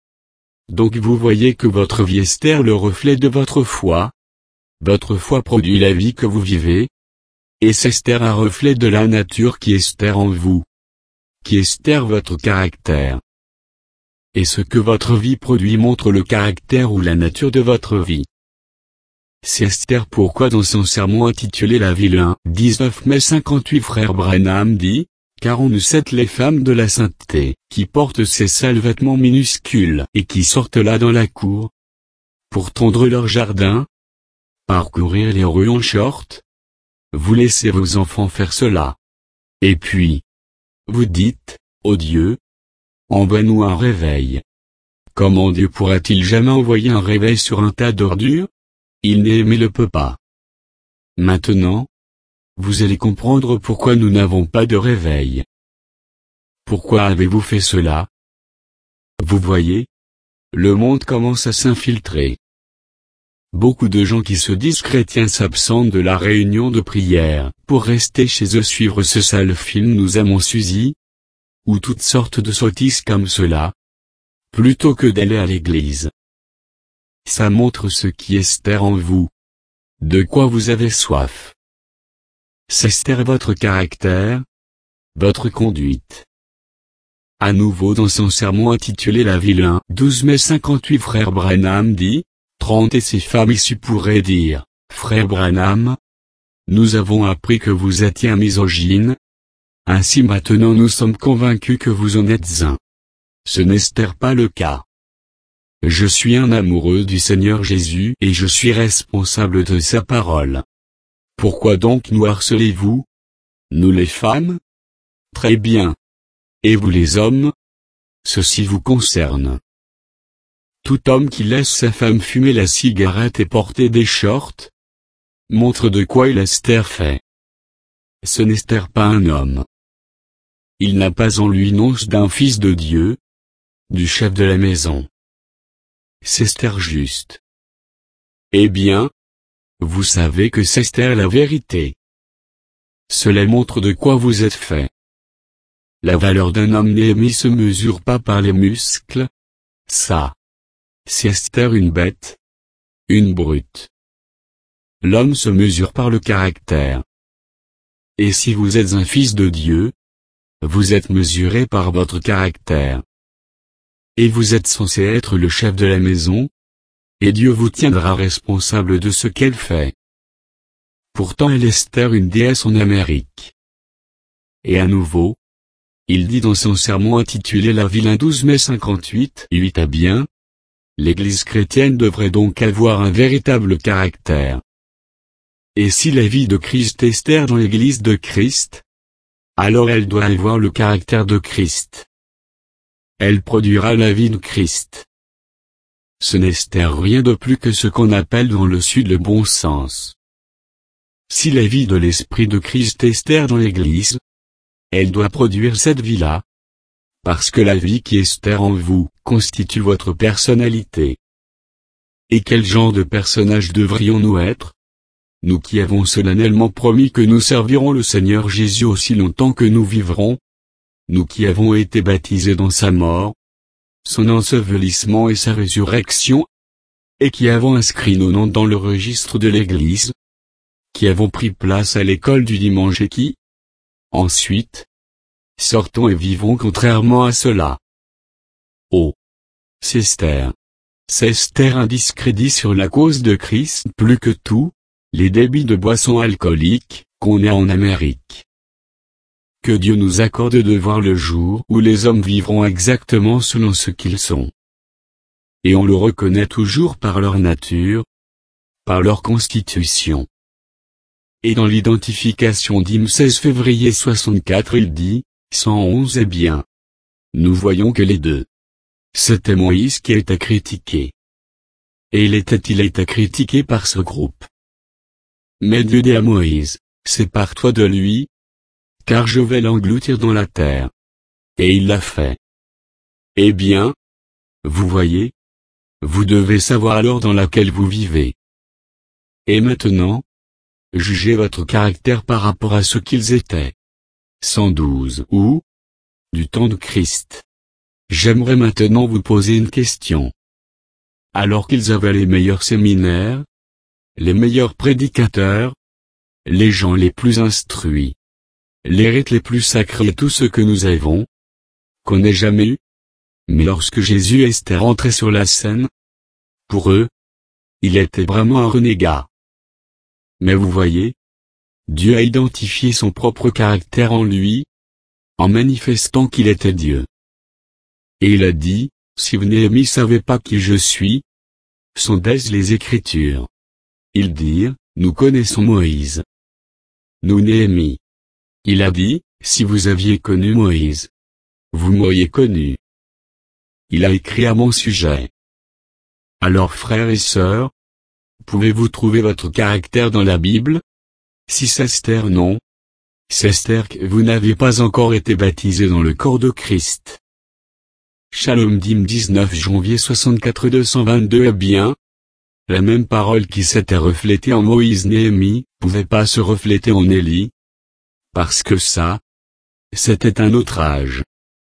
Donc vous voyez que votre vie Esther le reflet de votre foi. Votre foi produit la vie que vous vivez, et c'est Esther un reflet de la nature qui Esther en vous, qui Esther votre caractère. Et ce que votre vie produit montre le caractère ou la nature de votre vie. C'est Esther pourquoi dans son sermon intitulé La vie le dix-neuf mai cinquante-huit Frère Branham dit, quarante-sept Les femmes de la sainteté, qui portent ces sales vêtements minuscules et qui sortent là dans la cour, pour tondre leur jardin, parcourir les rues en short, vous laissez vos enfants faire cela. Et puis, vous dites, ô Dieu, envoie-nous un réveil. Comment Dieu pourra-t-il jamais envoyer un réveil sur un tas d'ordures? Il n'est mais le peut pas. Maintenant, vous allez comprendre pourquoi nous n'avons pas de réveil. Pourquoi avez-vous fait cela? Vous voyez, le monde commence à s'infiltrer. Beaucoup de gens qui se disent chrétiens s'absentent de la réunion de prière, pour rester chez eux suivre ce sale film Nous aimons Suzy, ou toutes sortes de sottises comme cela, plutôt que d'aller à l'église. Ça montre ce qui est Esther en vous. De quoi vous avez soif. C'est Esther votre caractère, votre conduite. À nouveau dans son sermon intitulé La vie le douze mai cinquante-huit Frère Branham dit, trente Et ces femmes issues pourraient dire, Frère Branham, nous avons appris que vous étiez un misogyne. Ainsi maintenant nous sommes convaincus que vous en êtes un. Ce n'est pas le cas. Je suis un amoureux du Seigneur Jésus et je suis responsable de sa parole. Pourquoi donc nous harcelez-vous? Nous les femmes? Très bien. Et vous les hommes? Ceci vous concerne. Tout homme qui laisse sa femme fumer la cigarette et porter des shorts montre de quoi il Esther fait. Ce n'est pas un homme. Il n'a pas en lui l'once d'un fils de Dieu, du chef de la maison. C'est Esther juste. Eh bien, vous savez que c'est Esther la vérité. Cela montre de quoi vous êtes fait. La valeur d'un homme Néhémie se mesure pas par les muscles. Ça. C'est Esther une bête. Une brute. L'homme se mesure par le caractère. Et si vous êtes un fils de Dieu, vous êtes mesuré par votre caractère. Et vous êtes censé être le chef de la maison, et Dieu vous tiendra responsable de ce qu'elle fait. Pourtant elle est Esther une déesse en Amérique. Et à nouveau, il dit dans son sermon intitulé La Vilain douze mai cinquante-huit, huit à bien, l'Église chrétienne devrait donc avoir un véritable caractère. Et si la vie de Christ Esther dans l'Église de Christ, alors elle doit avoir le caractère de Christ. Elle produira la vie de Christ. Ce n'est Esther rien de plus que ce qu'on appelle dans le Sud le bon sens. Si la vie de l'Esprit de Christ Esther dans l'Église, elle doit produire cette vie-là, parce que la vie qui Esther en vous constitue votre personnalité. Et quel genre de personnage devrions-nous être? Nous qui avons solennellement promis que nous servirons le Seigneur Jésus aussi longtemps que nous vivrons, nous qui avons été baptisés dans sa mort, son ensevelissement et sa résurrection, et qui avons inscrit nos noms dans le registre de l'Église, qui avons pris place à l'école du dimanche et qui, ensuite, sortons et vivons contrairement à cela. Oh! C'est Esther. C'est Esther un discrédit sur la cause de Christ plus que tout, les débits de boissons alcooliques, qu'on a en Amérique. Que Dieu nous accorde de voir le jour où les hommes vivront exactement selon ce qu'ils sont. Et on le reconnaît toujours par leur nature, par leur constitution. Et dans l'identification d'Hymne seize février soixante-quatre il dit, cent onze est bien. Nous voyons que les deux. C'était Moïse qui était critiqué. Et il était il était critiqué par ce groupe. Mais Dieu dit à Moïse, sépare-toi de lui, car je vais l'engloutir dans la terre. Et il l'a fait. Eh bien, vous voyez, vous devez savoir alors dans laquelle vous vivez. Et maintenant, jugez votre caractère par rapport à ce qu'ils étaient. cent douze ou du temps de Christ. J'aimerais maintenant vous poser une question. Alors qu'ils avaient les meilleurs séminaires, les meilleurs prédicateurs, les gens les plus instruits, les rites les plus sacrés et tout ce que nous avons, qu'on n'ait jamais eu. Mais lorsque Jésus et Esther entraient sur la scène, pour eux, il était vraiment un renégat. Mais vous voyez, Dieu a identifié son propre caractère en lui, en manifestant qu'il était Dieu. Et il a dit, si vous Néhémie savez pas qui je suis, sondez les Écritures. Ils dirent, nous connaissons Moïse. Nous Néhémie. Il a dit, si vous aviez connu Moïse, vous m'auriez connu. Il a écrit à mon sujet. Alors frères et sœurs, pouvez-vous trouver votre caractère dans la Bible? Si c'est Esther non. C'est Esther que vous n'avez pas encore été baptisé dans le corps de Christ. Shalom Dim dix-neuf janvier soixante-quatre deux cent vingt-deux est bien. La même parole qui s'était reflétée en Moïse Néhémie, pouvait pas se refléter en Élie. Parce que ça, c'était un autre âge.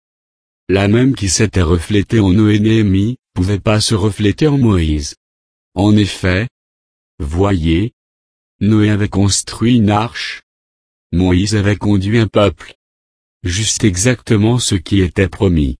La même qui s'était reflétée en Noé Néhémie, pouvait pas se refléter en Moïse. En effet, voyez, Noé avait construit une arche. Moïse avait conduit un peuple. Juste exactement ce qui était promis.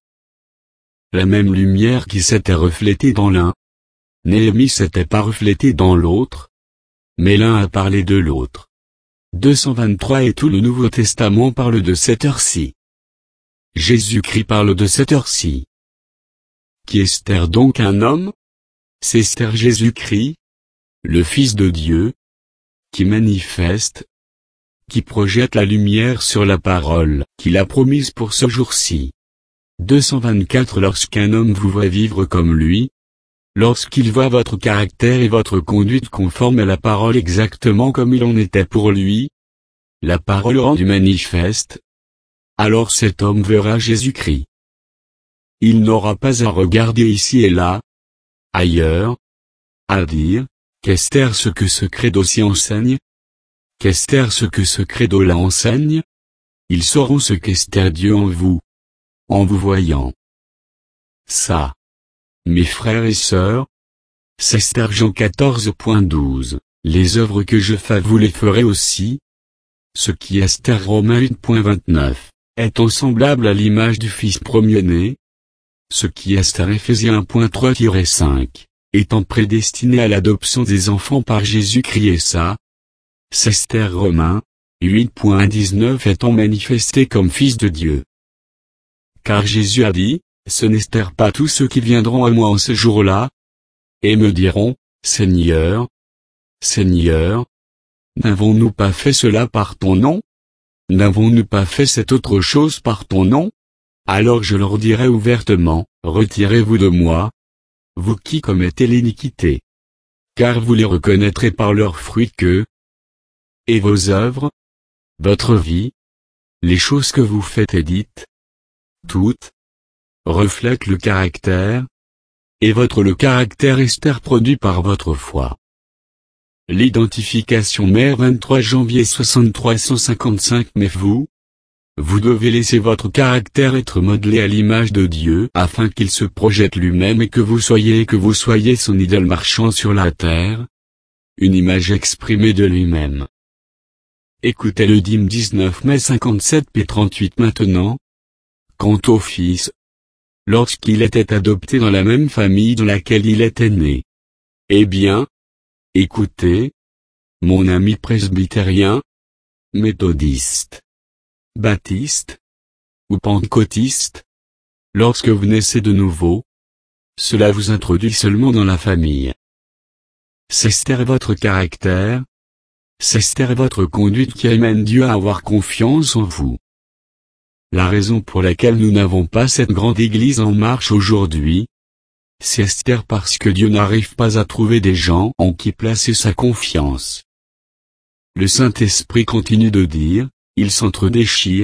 La même lumière qui s'était reflétée dans l'un. Néhémie s'était pas reflétée dans l'autre. Mais l'un a parlé de l'autre. deux cent vingt-trois et tout le Nouveau Testament parle de cette heure-ci. Jésus-Christ parle de cette heure-ci. Qui est Esther donc un homme? C'est Esther Jésus-Christ, le Fils de Dieu, qui manifeste, qui projette la lumière sur la parole qu'il a promise pour ce jour-ci. deux cent vingt-quatre Lorsqu'un homme vous voit vivre comme lui, lorsqu'il voit votre caractère et votre conduite conforme à la parole exactement comme il en était pour lui, la parole rendue manifeste, alors cet homme verra Jésus-Christ. Il n'aura pas à regarder ici et là, ailleurs, à dire, qu'Esther ce que ce credo s'y enseigne, qu'Esther ce que ce credo là enseigne, ils sauront ce qu'Esther Dieu en vous, en vous voyant. Ça, mes frères et sœurs, c'est Esther Jean quatorze point douze, les œuvres que je fais vous les ferez aussi. Ce qui est Esther Romains huit point vingt-neuf, étant semblable à l'image du Fils premier-né. Ce qui est Esther Éphésiens un point trois tiret cinq, étant prédestiné à l'adoption des enfants par Jésus-Christ et ça. C'est Esther Romains huit point dix-neuf étant manifesté comme Fils de Dieu. car Jésus a dit, « Ce n'estèrent pas tous ceux qui viendront à moi en ce jour-là, et me diront, Seigneur, Seigneur, n'avons-nous pas fait cela par ton nom? N'avons-nous pas fait cette autre chose par ton nom? Alors je leur dirai ouvertement, retirez-vous de moi, vous qui commettez l'iniquité. Car vous les reconnaîtrez par leurs fruits que, et vos œuvres, votre vie, les choses que vous faites et dites, toutes, reflètent le caractère, et votre le caractère Esther produit par votre foi. » L'identification mère vingt-trois janvier soixante-trois cent cinquante-cinq. Mais vous, vous devez laisser votre caractère être modelé à l'image de Dieu afin qu'il se projette lui-même et que vous soyez et que vous soyez son idole marchant sur la terre, une image exprimée de lui-même. Écoutez le dîme dix-neuf mai cinquante-sept p trente-huit. Maintenant, quant au fils, lorsqu'il était adopté dans la même famille dans laquelle il était né. Eh bien, écoutez, mon ami presbytérien, méthodiste, baptiste, ou pentecôtiste, lorsque vous naissez de nouveau, cela vous introduit seulement dans la famille. C'est votre caractère, c'est votre conduite qui amène Dieu à avoir confiance en vous. La raison pour laquelle nous n'avons pas cette grande église en marche aujourd'hui, c'est Esther parce que Dieu n'arrive pas à trouver des gens en qui placer sa confiance. Le Saint-Esprit continue de dire, ils s'entre-déchirent,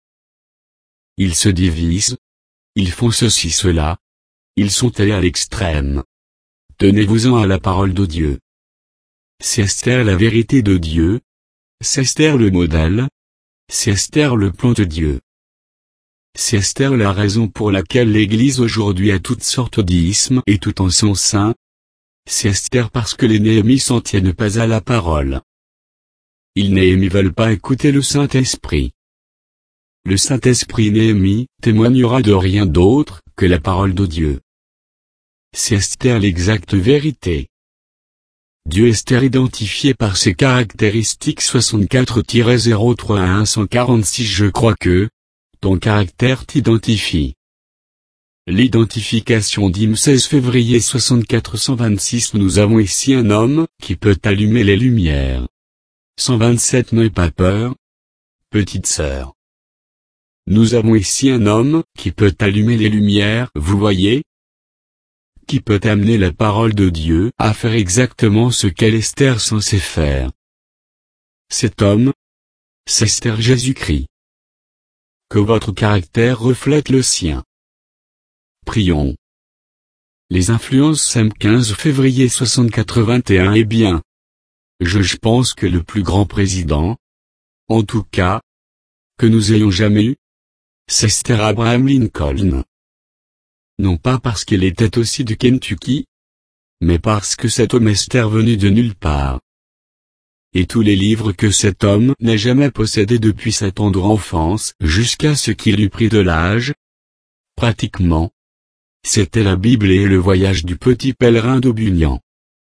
ils se divisent, ils font ceci cela, ils sont allés à l'extrême. Tenez-vous-en à la parole de Dieu. C'est Esther la vérité de Dieu, c'est Esther le modèle, c'est Esther le plan de Dieu. C'est Esther la raison pour laquelle l'Église aujourd'hui a toutes sortes d'ismes et tout en son sein. C'est Esther parce que les Néhémies s'en tiennent pas à la parole. Ils Néhémies veulent pas écouter le Saint-Esprit. Le Saint-Esprit Néhémie témoignera de rien d'autre que la parole de Dieu. C'est Esther l'exacte vérité. Dieu Esther identifié par ses caractéristiques soixante-quatre zéro trois un cent quarante-six. Je crois que ton caractère t'identifie. L'identification dîme seize février soixante-quatre cent vingt-six. Nous avons ici un homme qui peut allumer les lumières. cent vingt-sept. N'aie pas peur, petite sœur. Nous avons ici un homme qui peut allumer les lumières, vous voyez, qui peut amener la parole de Dieu à faire exactement ce qu'elle Esther censée faire. Cet homme, c'est Esther Jésus-Christ. Que votre caractère reflète le sien. Prions. Les influences M quinze février soixante-quatre vingt et un. Eh bien, je, je pense que le plus grand président, en tout cas, que nous ayons jamais eu, c'est Esther Abraham Lincoln. Non pas parce qu'il était aussi du Kentucky, mais parce que cet homme Esther venu de nulle part. Et tous les livres que cet homme n'a jamais possédés depuis sa tendre enfance jusqu'à ce qu'il eût pris de l'âge, pratiquement, c'était la Bible et le voyage du petit pèlerin d'Aubignan.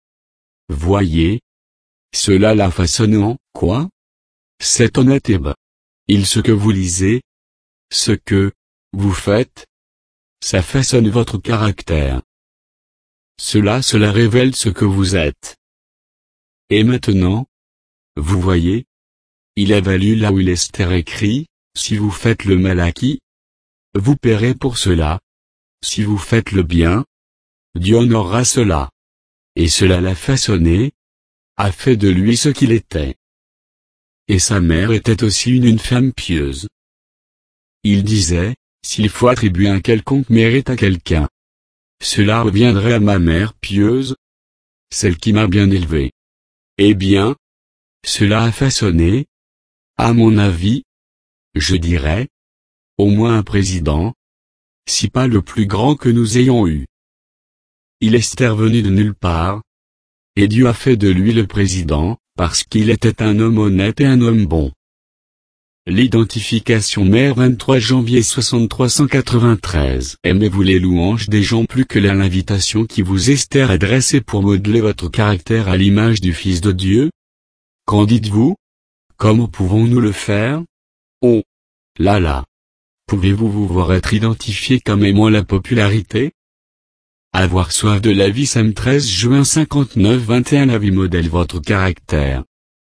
Voyez, cela l'a façonné en quoi? C'est honnête et bas. Il ce que vous lisez, ce que vous faites, ça façonne votre caractère. Cela cela révèle ce que vous êtes. Et maintenant, vous voyez, il a valu là où il Esther écrit, si vous faites le mal à qui, vous paierez pour cela. Si vous faites le bien, Dieu honorera cela. Et cela l'a façonné, a fait de lui ce qu'il était. Et sa mère était aussi une, une femme pieuse. Il disait, s'il faut attribuer un quelconque mérite à quelqu'un, cela reviendrait à ma mère pieuse, celle qui m'a bien élevé. Eh bien, cela a façonné, à mon avis, je dirais, au moins un président, si pas le plus grand que nous ayons eu. Il est venu de nulle part, et Dieu a fait de lui le président, parce qu'il était un homme honnête et un homme bon. L'identification mère vingt-trois janvier soixante-trois cent quatre-vingt-treize. Aimez-vous les louanges des gens plus que l'invitation qui vous Esther adressée pour modeler votre caractère à l'image du Fils de Dieu? Qu'en dites-vous? Comment pouvons-nous le faire? Oh là là! Pouvez-vous vous voir être identifié comme aimant la popularité? Avoir soif de la vie. Sam treize juin cinquante-neuf vingt et un. La vie modèle votre caractère.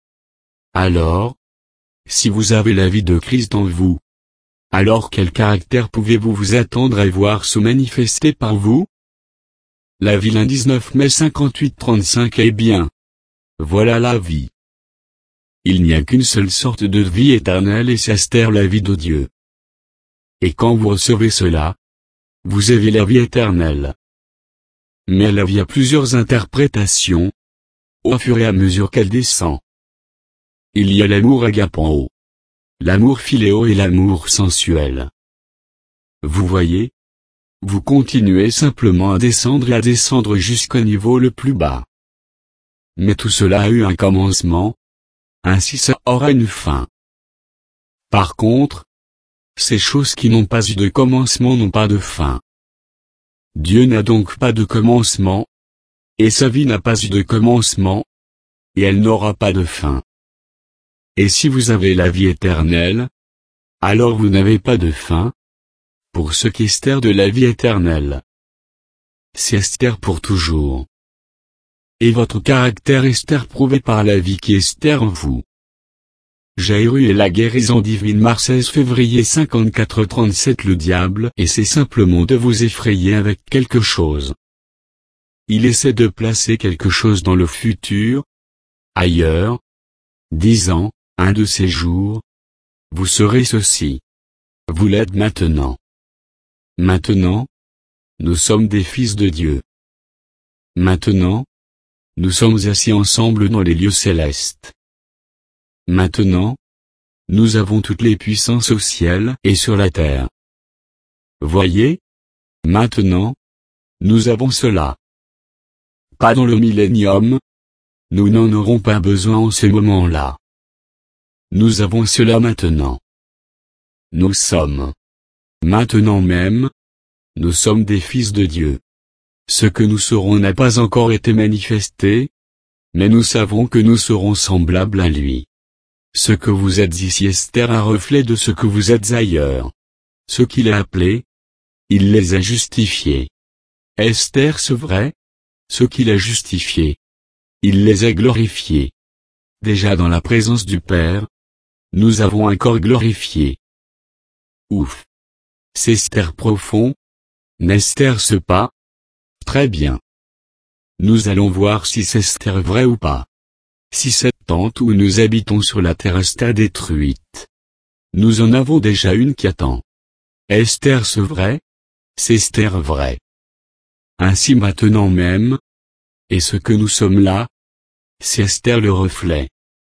Alors, si vous avez la vie de Christ en vous, alors quel caractère pouvez-vous vous attendre à voir se manifester par vous? La vie. Lundi dix-neuf mai cinquante-huit trente-cinq. Eh bien, voilà la vie. Il n'y a qu'une seule sorte de vie éternelle et c'est la vie de Dieu. Et quand vous recevez cela, vous avez la vie éternelle. Mais la vie a plusieurs interprétations, au fur et à mesure qu'elle descend. Il y a l'amour agapao, l'amour philéo et l'amour sensuel. Vous voyez? Vous continuez simplement à descendre et à descendre jusqu'au niveau le plus bas. Mais tout cela a eu un commencement, ainsi ça aura une fin. Par contre, ces choses qui n'ont pas eu de commencement n'ont pas de fin. Dieu n'a donc pas de commencement, et sa vie n'a pas eu de commencement, et elle n'aura pas de fin. Et si vous avez la vie éternelle, alors vous n'avez pas de fin, pour ce qui est de la vie éternelle. C'est Esther pour toujours. Et votre caractère est prouvé par la vie qui est en vous. Jaïru et la guérison divine. Mars seize février cinquante-quatre trente-sept. Le diable essaie simplement de vous effrayer avec quelque chose. Il essaie de placer quelque chose dans le futur, ailleurs, disant, un de ces jours, vous serez ceci. Vous l'êtes maintenant. Maintenant, nous sommes des fils de Dieu. Maintenant, nous sommes assis ensemble dans les lieux célestes. Maintenant, nous avons toutes les puissances au ciel et sur la terre. Voyez? Maintenant, nous avons cela. Pas dans le millénium. Nous n'en aurons pas besoin en ce moment-là. Nous avons cela maintenant. Nous sommes. Maintenant même. Nous sommes des fils de Dieu. Ce que nous serons n'a pas encore été manifesté, mais nous savons que nous serons semblables à lui. Ce que vous êtes ici est un reflet de ce que vous êtes ailleurs. Ce qu'il a appelé, il les a justifiés. Esther ce vrai, ce qu'il a justifié, il les a glorifiés. Déjà dans la présence du Père, nous avons un corps glorifié. Ouf! C'est Esther profond, n'est-ce pas? Très bien. Nous allons voir si c'est Esther vrai ou pas. Si cette tente où nous habitons sur la terre est détruite. Nous en avons déjà une qui attend. Esther ce vrai? C'est Esther vrai. Ainsi maintenant même. Et ce que nous sommes là, c'est Esther le reflet.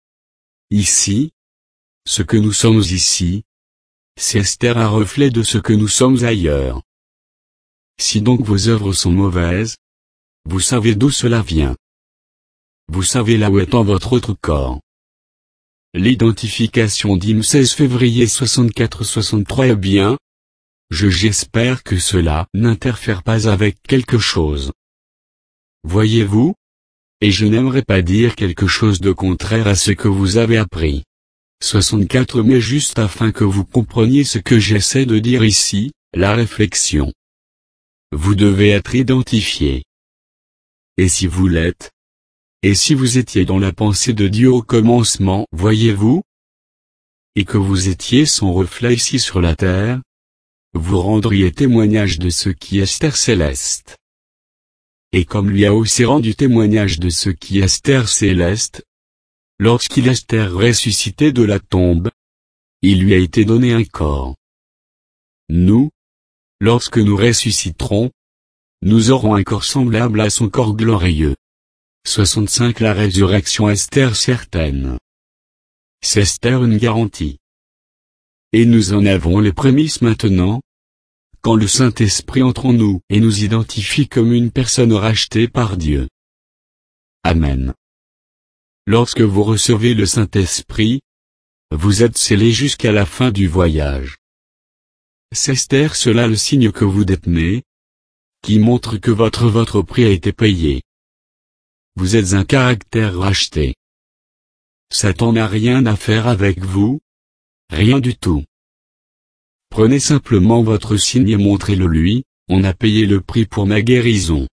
Ici. Ce que nous sommes ici, c'est Esther un reflet de ce que nous sommes ailleurs. Si donc vos œuvres sont mauvaises, vous savez d'où cela vient. Vous savez là où est en votre autre corps. L'identification d'Im seize février soixante-quatre soixante-trois. Eh bien, je j'espère que cela n'interfère pas avec quelque chose. Voyez-vous? Et je n'aimerais pas dire quelque chose de contraire à ce que vous avez appris. soixante-quatre mais juste afin que vous compreniez ce que j'essaie de dire ici, la réflexion. Vous devez être identifié. Et si vous l'êtes? Et si vous étiez dans la pensée de Dieu au commencement, voyez-vous? Et que vous étiez son reflet ici sur la terre? Vous rendriez témoignage de ce qui est terre céleste. Et comme lui a aussi rendu témoignage de ce qui est terre céleste, lorsqu'il est ressuscité de la tombe, il lui a été donné un corps. Nous, lorsque nous ressusciterons, nous aurons un corps semblable à son corps glorieux. soixante-cinq La résurrection est certaine. C'est une garantie. Et nous en avons les prémices maintenant, quand le Saint-Esprit entre en nous et nous identifie comme une personne rachetée par Dieu. Amen. Lorsque vous recevez le Saint-Esprit, vous êtes scellés jusqu'à la fin du voyage. C'est cela le signe que vous détenez, qui montre que votre votre prix a été payé. Vous êtes un caractère racheté. Satan n'a rien à faire avec vous, rien du tout. Prenez simplement votre signe et montrez-le lui, on a payé le prix pour ma guérison.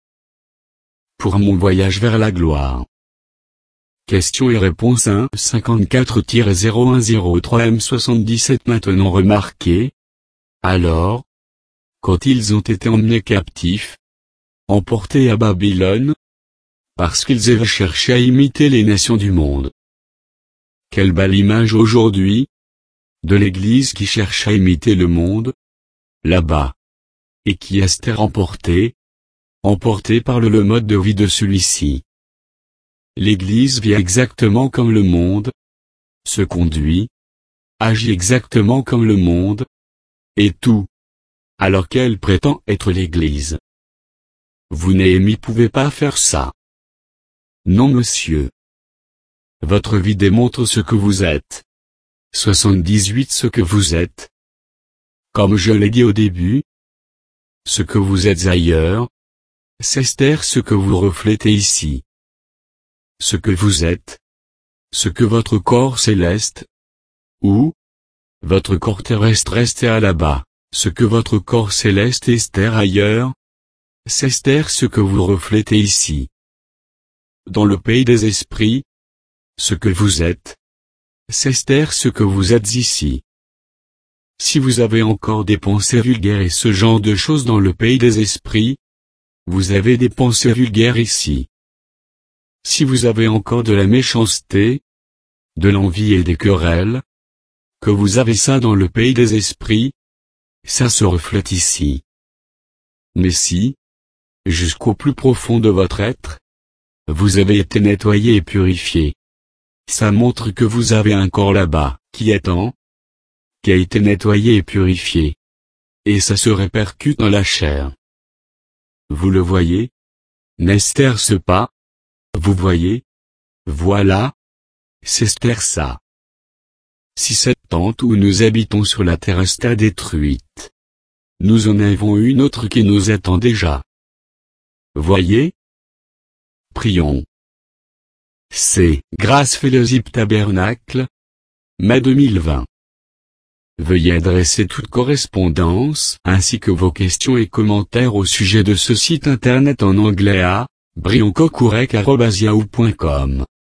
Pour mon voyage vers la gloire. Questions et réponses un cinquante-quatre zéro un zéro trois M soixante-dix-sept. Maintenant remarquez. Alors, quand ils ont été emmenés captifs, emportés à Babylone, parce qu'ils avaient cherché à imiter les nations du monde. Quelle belle image aujourd'hui, de l'Église qui cherche à imiter le monde, là-bas, et qui est emportée, emportée par le, le mode de vie de celui-ci. L'Église vit exactement comme le monde, se conduit, agit exactement comme le monde, et tout, alors qu'elle prétend être l'Église. Vous Néhémie pouvez pas faire ça. Non monsieur. Votre vie démontre ce que vous êtes. soixante-dix-huit Ce que vous êtes. Comme je l'ai dit au début, ce que vous êtes ailleurs, c'est Esther ce que vous reflétez ici. Ce que vous êtes, ce que votre corps céleste, ou votre corps terrestre est à là-bas, ce que votre corps céleste est Esther ailleurs, c'est Esther ce que vous reflétez ici. Dans le pays des esprits, ce que vous êtes, c'est Esther ce que vous êtes ici. Si vous avez encore des pensées vulgaires et ce genre de choses dans le pays des esprits, vous avez des pensées vulgaires ici. Si vous avez encore de la méchanceté, de l'envie et des querelles, que vous avez ça dans le pays des esprits, ça se reflète ici. Mais si, jusqu'au plus profond de votre être, vous avez été nettoyé et purifié, ça montre que vous avez un corps là-bas, qui est en, qui a été nettoyé et purifié. Et ça se répercute dans la chair. Vous le voyez? N'est-ce pas? Vous voyez? Voilà. C'est Esther ça. Si cette tente où nous habitons sur la terre est détruite, nous en avons une autre qui nous attend déjà. Voyez? Prions. C'est Grâce Fellowship Tabernacle, mai deux mille vingt. Veuillez adresser toute correspondance ainsi que vos questions et commentaires au sujet de ce site internet en anglais à brion cocourec arobase yahoo point com.